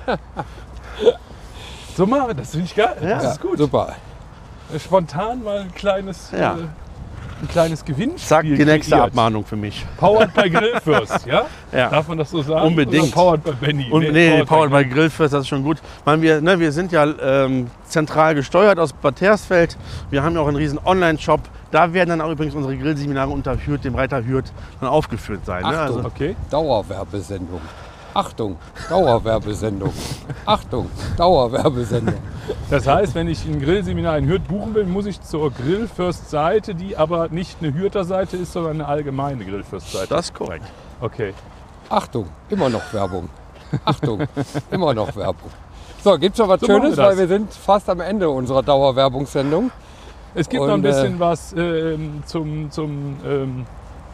So machen wir das, finde ich geil. Das Ja, ist gut. super. Spontan mal ein kleines, Ja. äh, ein kleines Gewinnspiel. Zack, die nächste kreiert. Abmahnung für mich. Powered by Grillfürst, ja? Ja. Darf man das so sagen? Unbedingt. Oder powered by Benny. Und nee, Powered by Grillfürst, das ist schon gut. Ich meine, wir, ne, wir sind ja ähm, zentral gesteuert aus Bad Hersfeld. Wir haben ja auch einen riesen Online-Shop. Da werden dann auch übrigens unsere Grillseminare unter Hürth, dem Reiter Hürth, dann aufgeführt sein. Ne? Achtung. Also, Okay. Dauerwerbesendung. Achtung, Dauerwerbesendung. Achtung, Dauerwerbesendung. Das heißt, wenn ich ein Grillseminar in Hürth buchen will, muss ich zur Grillfürst-Seite, die aber nicht eine Hürther Seite ist, sondern eine allgemeine Grillfürst-Seite. das ist korrekt. Okay. Achtung, immer noch Werbung. Achtung, immer noch Werbung. So, gibt's noch was So machen Schönes, wir das. weil wir sind fast am Ende unserer Dauerwerbungssendung. Es gibt Und, noch ein bisschen äh, was ähm, zum, zum, ähm,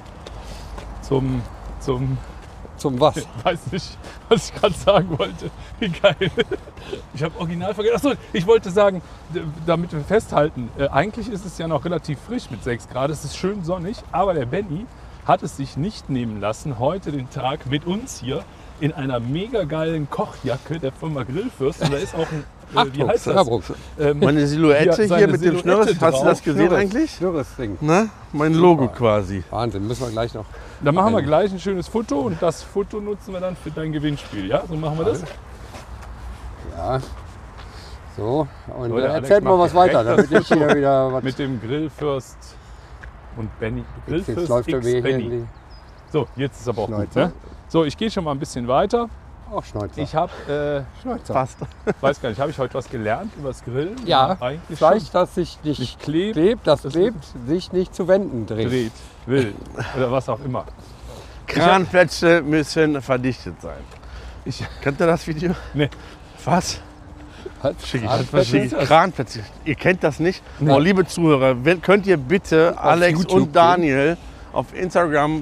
zum, zum, Zum was? weiß nicht, was ich gerade sagen wollte. Wie geil. Ich habe original vergessen. Achso, ich wollte sagen, d- damit wir festhalten, äh, eigentlich ist es ja noch relativ frisch mit sechs Grad. Es ist schön sonnig, aber der Benny hat es sich nicht nehmen lassen, heute den Tag mit uns hier in einer mega geilen Kochjacke der Firma Grillfürst. Und da ist auch ein, äh, wie Achtung, heißt das? Werbung. Ähm, Meine Silhouette Ja, seine hier mit dem Silhouette Schnürres, hast du das drauf. gesehen Schnürres, eigentlich? Schnürres Ding. Ne? Mein Logo quasi. Wahnsinn, müssen wir gleich noch. Da machen wir Benny. gleich ein schönes Foto und das Foto nutzen wir dann für dein Gewinnspiel. Ja, so machen wir das. Ja. So, und So, der äh, Alex erzählt mal macht was weiter, direkt damit ich hier wieder was. Mit dem Grillfürst und Benny. Jetzt Grillfürst läuft er X mir hier Benny. in die So, jetzt ist aber auch gut. Schneuze. Ne? So, ich gehe schon mal ein bisschen weiter. Oh, Schneuzer. Ich habe, Schneuzer. Fast. äh, weiß gar nicht, habe ich heute was gelernt über das Grillen? Ja, eigentlich Fleisch, schon. das sich nicht, Nicht klebt, klebt, das, das klebt, sich nicht zu wenden dreht. dreht, will oder was auch immer. Kranplätze müssen verdichtet sein. Ich, Kennt ihr das Video? Nee. Was? Was? Schick ich. Kranplätze? Was schick ich? Kranplätze. Ihr kennt das nicht? Nee. Oh, liebe Zuhörer, wenn- könnt ihr bitte Alex YouTube und Daniel auf Instagram.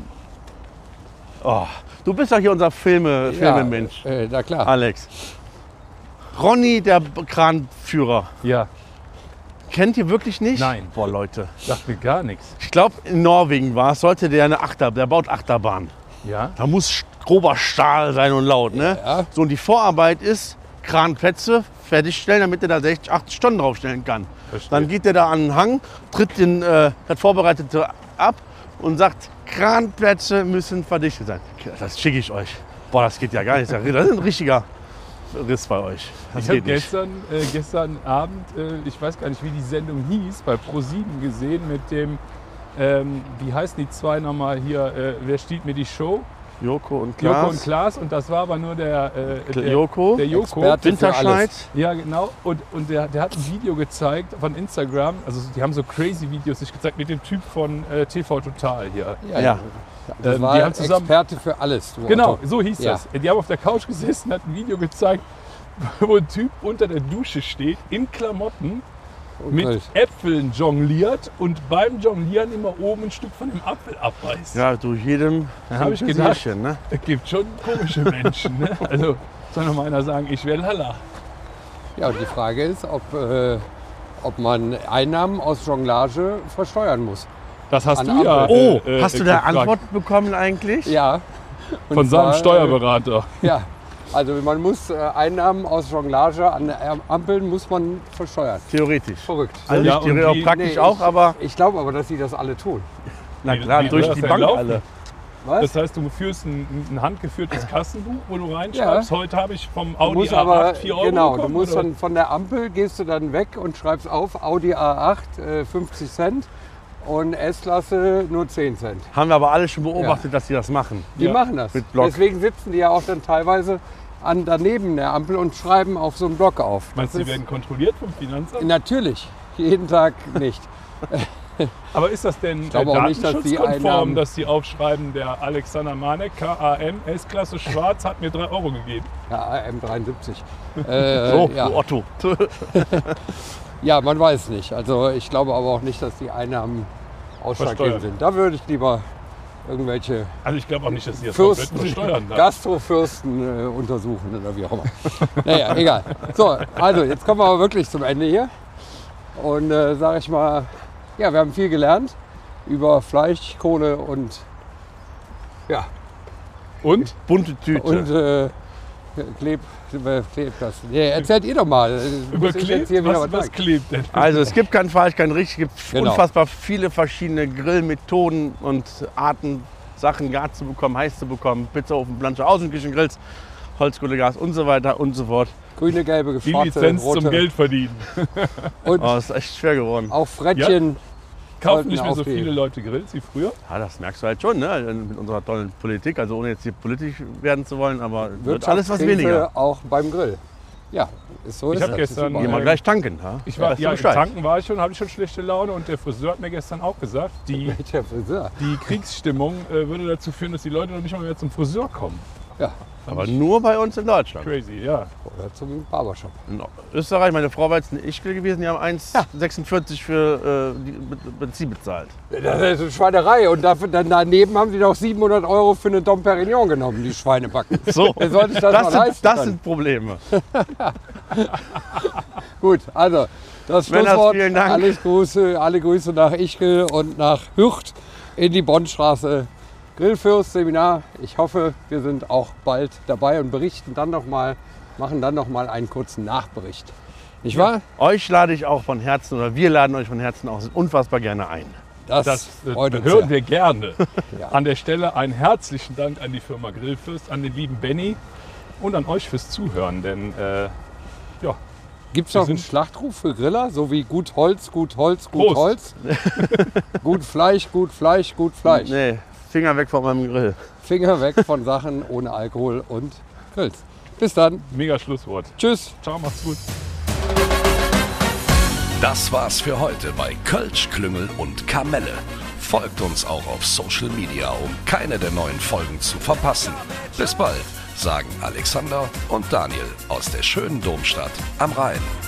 Oh, du bist doch hier unser Filme, Filmemensch. Ja, äh, na klar. Alex. Ronny, der B- Kranführer. ja, Kennt ihr wirklich nicht? Nein. Boah, Leute. sagt mir gar nichts. Ich glaube, in Norwegen war es, sollte der eine Achterbahn, der baut Achterbahn. Ja, Da muss grober Stahl sein und laut, ne? Ja. So, und die Vorarbeit ist, Kranplätze fertigstellen, damit er da sechzig, achtzig Stunden draufstellen kann. verstehe. Dann geht er da an den Hang, tritt den, äh, das Vorbereitete ab und sagt, Kranplätze müssen verdichtet sein. Das schicke ich euch. Boah, das geht ja gar nicht. Das ist ein richtiger Riss bei euch. Das Ich habe geht nicht. gestern, äh, gestern Abend, äh, ich weiß gar nicht, wie die Sendung hieß, bei ProSieben gesehen mit dem, ähm, wie heißen die zwei nochmal hier, äh, wer stiehlt mir die Show? Joko und Joko und Klaas. Klaas und das war aber nur der, äh, der, Joko. der Joko. Experte für Winterscheid. alles. Ja, genau. Und, und der, der hat ein Video gezeigt von Instagram. Also die haben so crazy Videos sich gezeigt mit dem Typ von äh, T V Total hier. Ja, Ja. Das Ähm, war die haben zusammen- Experte für alles. Du Genau, Otto. so hieß Ja. das. Die haben auf der Couch gesessen, hat ein Video gezeigt, wo ein Typ unter der Dusche steht, in Klamotten und mit grillt. Äpfeln jongliert und beim Jonglieren immer oben ein Stück von dem Apfel abbeißt. Ja, durch jedem Da so habe ein ich gedacht, Pläsierchen, ne? es gibt schon komische Menschen. Ne? Also soll noch mal einer sagen, ich wäre Lala. Ja, und die Frage ist, ob, äh, ob man Einnahmen aus Jonglage versteuern muss. Das hast An du ja. Oh, äh, äh, hast du da gefragt. Antwort bekommen eigentlich? Ja. Und Von seinem zwar, Steuerberater. Äh, ja, also man muss äh, Einnahmen aus Jonglage an äh, Ampeln muss man versteuern. Theoretisch. Verrückt. Also Ja, nicht theoretisch, und auch die- praktisch Nee, auch, ich, aber Ich glaube aber, dass sie das alle tun. na Wie- klar, wie durch soll die das Bank denn laufen? alle. Was? Das heißt, du führst ein, ein handgeführtes Kassenbuch, wo du reinschreibst, Ja. heute habe ich vom Du Audi musst A acht aber, vier Euro genau, du bekommen, musst oder? dann von der Ampel, gehst du dann weg und schreibst auf Audi A acht äh, fünfzig Cent und S-Klasse nur zehn Cent. Haben wir aber alle schon beobachtet, dass sie das machen. Die Ja. machen das. Mit Block. Deswegen sitzen die ja auch dann teilweise an daneben der Ampel und schreiben auf so einen Block auf. Meinst du, Das die ist- werden kontrolliert vom Finanzamt? Natürlich, jeden Tag nicht. Aber ist das denn glaube äh, auch nicht, dass die datenschutzkonform, Einnahmen- dass die aufschreiben, der Alexander Manek, K A M, S-Klasse schwarz, hat mir drei Euro gegeben? Ja, A M dreiundsiebzig. Äh, So, ja. du Otto. ja, man weiß nicht. Also ich glaube aber auch nicht, dass die Einnahmen ausschlaggebend Versteuert. sind. Da würde ich lieber irgendwelche Also ich glaube auch nicht, dass die das Fürsten, komplett versteuern. Ne? Gastrofürsten äh, untersuchen oder wie auch immer. Naja, egal. So, also jetzt kommen wir aber wirklich zum Ende hier. Und äh, sage ich mal, ja, wir haben viel gelernt über Fleisch, Kohle und ja, Und? Bunte Tüte. und äh, Kleb, äh, Klebkasten. Nee, erzählt ihr doch mal. Muss ich Überklebt? jetzt hier wieder Was, was was sagen? klebt denn? Also es gibt kein falsch, kein richtig. Es gibt Genau. unfassbar viele verschiedene Grillmethoden und Arten, Sachen gar zu bekommen, heiß zu bekommen. Pizzaofen, Plansche, Außenküchengrills, Holzkohlegas und so weiter und so fort. Grüne, gelbe, Die schwarze, Lizenz rote zum Geld verdienen. und Oh, das ist echt schwer geworden. auch Frettchen. Kaufen Sollten nicht mehr so aufgehen. viele Leute Grills wie früher? Ja, das merkst du halt schon, ne? Mit unserer tollen Politik. Also ohne jetzt hier politisch werden zu wollen, aber wird alles was Wirtschaftskrise weniger. auch beim Grill. Ja, ist so. Ich ist hab das. gestern- Ist überall. Gehen wir gleich tanken. Ja? Ich war, Weißt du ja, im Bescheid? Tanken war ich schon, habe ich schon schlechte Laune und der Friseur hat mir gestern auch gesagt, die, Der Friseur. die Kriegsstimmung äh, würde dazu führen, dass die Leute noch nicht mal mehr zum Friseur kommen. Ja, Aber nur bei uns in Deutschland. Crazy, ja. oder zum Barbershop. In Österreich, meine Frau war jetzt in Ischgl gewesen, die haben eins Komma sechsundvierzig für äh, die Be- Benzin bezahlt. Das ist eine Schweinerei. Und dafür, dann daneben haben sie noch siebenhundert Euro für eine Dom Perignon genommen, die Schweinebacken. So, Wer sollte sich das, das, mal sind, leisten das können? sind Probleme. Gut, also das Männers, Schlusswort. vielen Dank. Alles Grüße, alle Grüße nach Ischgl und nach Hürth in die Bonnstraße. Grillfürst Seminar. Ich hoffe, wir sind auch bald dabei und berichten dann noch mal, machen dann noch mal einen kurzen Nachbericht. Nicht wahr? Euch lade ich auch von Herzen, oder wir laden euch von Herzen auch unfassbar gerne ein. Das, Das äh, freut uns hören sehr. wir gerne. Ja. An der Stelle einen herzlichen Dank an die Firma Grillfürst, an den lieben Benny und an euch fürs Zuhören. Denn äh, ja, Gibt es Wir noch einen sind- Schlachtruf für Griller? So wie gut Holz, gut Holz, gut Prost. Holz? Gut Fleisch, gut Fleisch, gut Fleisch. Nee, Finger weg von meinem Grill. Finger weg von Sachen ohne Alkohol und Grills. Bis dann. mega Schlusswort. Tschüss. Ciao, macht's gut. Das war's für heute bei Kölsch, Klüngel und Kamelle. Folgt uns auch auf Social Media, um keine der neuen Folgen zu verpassen. Bis bald, sagen Alexander und Daniel aus der schönen Domstadt am Rhein.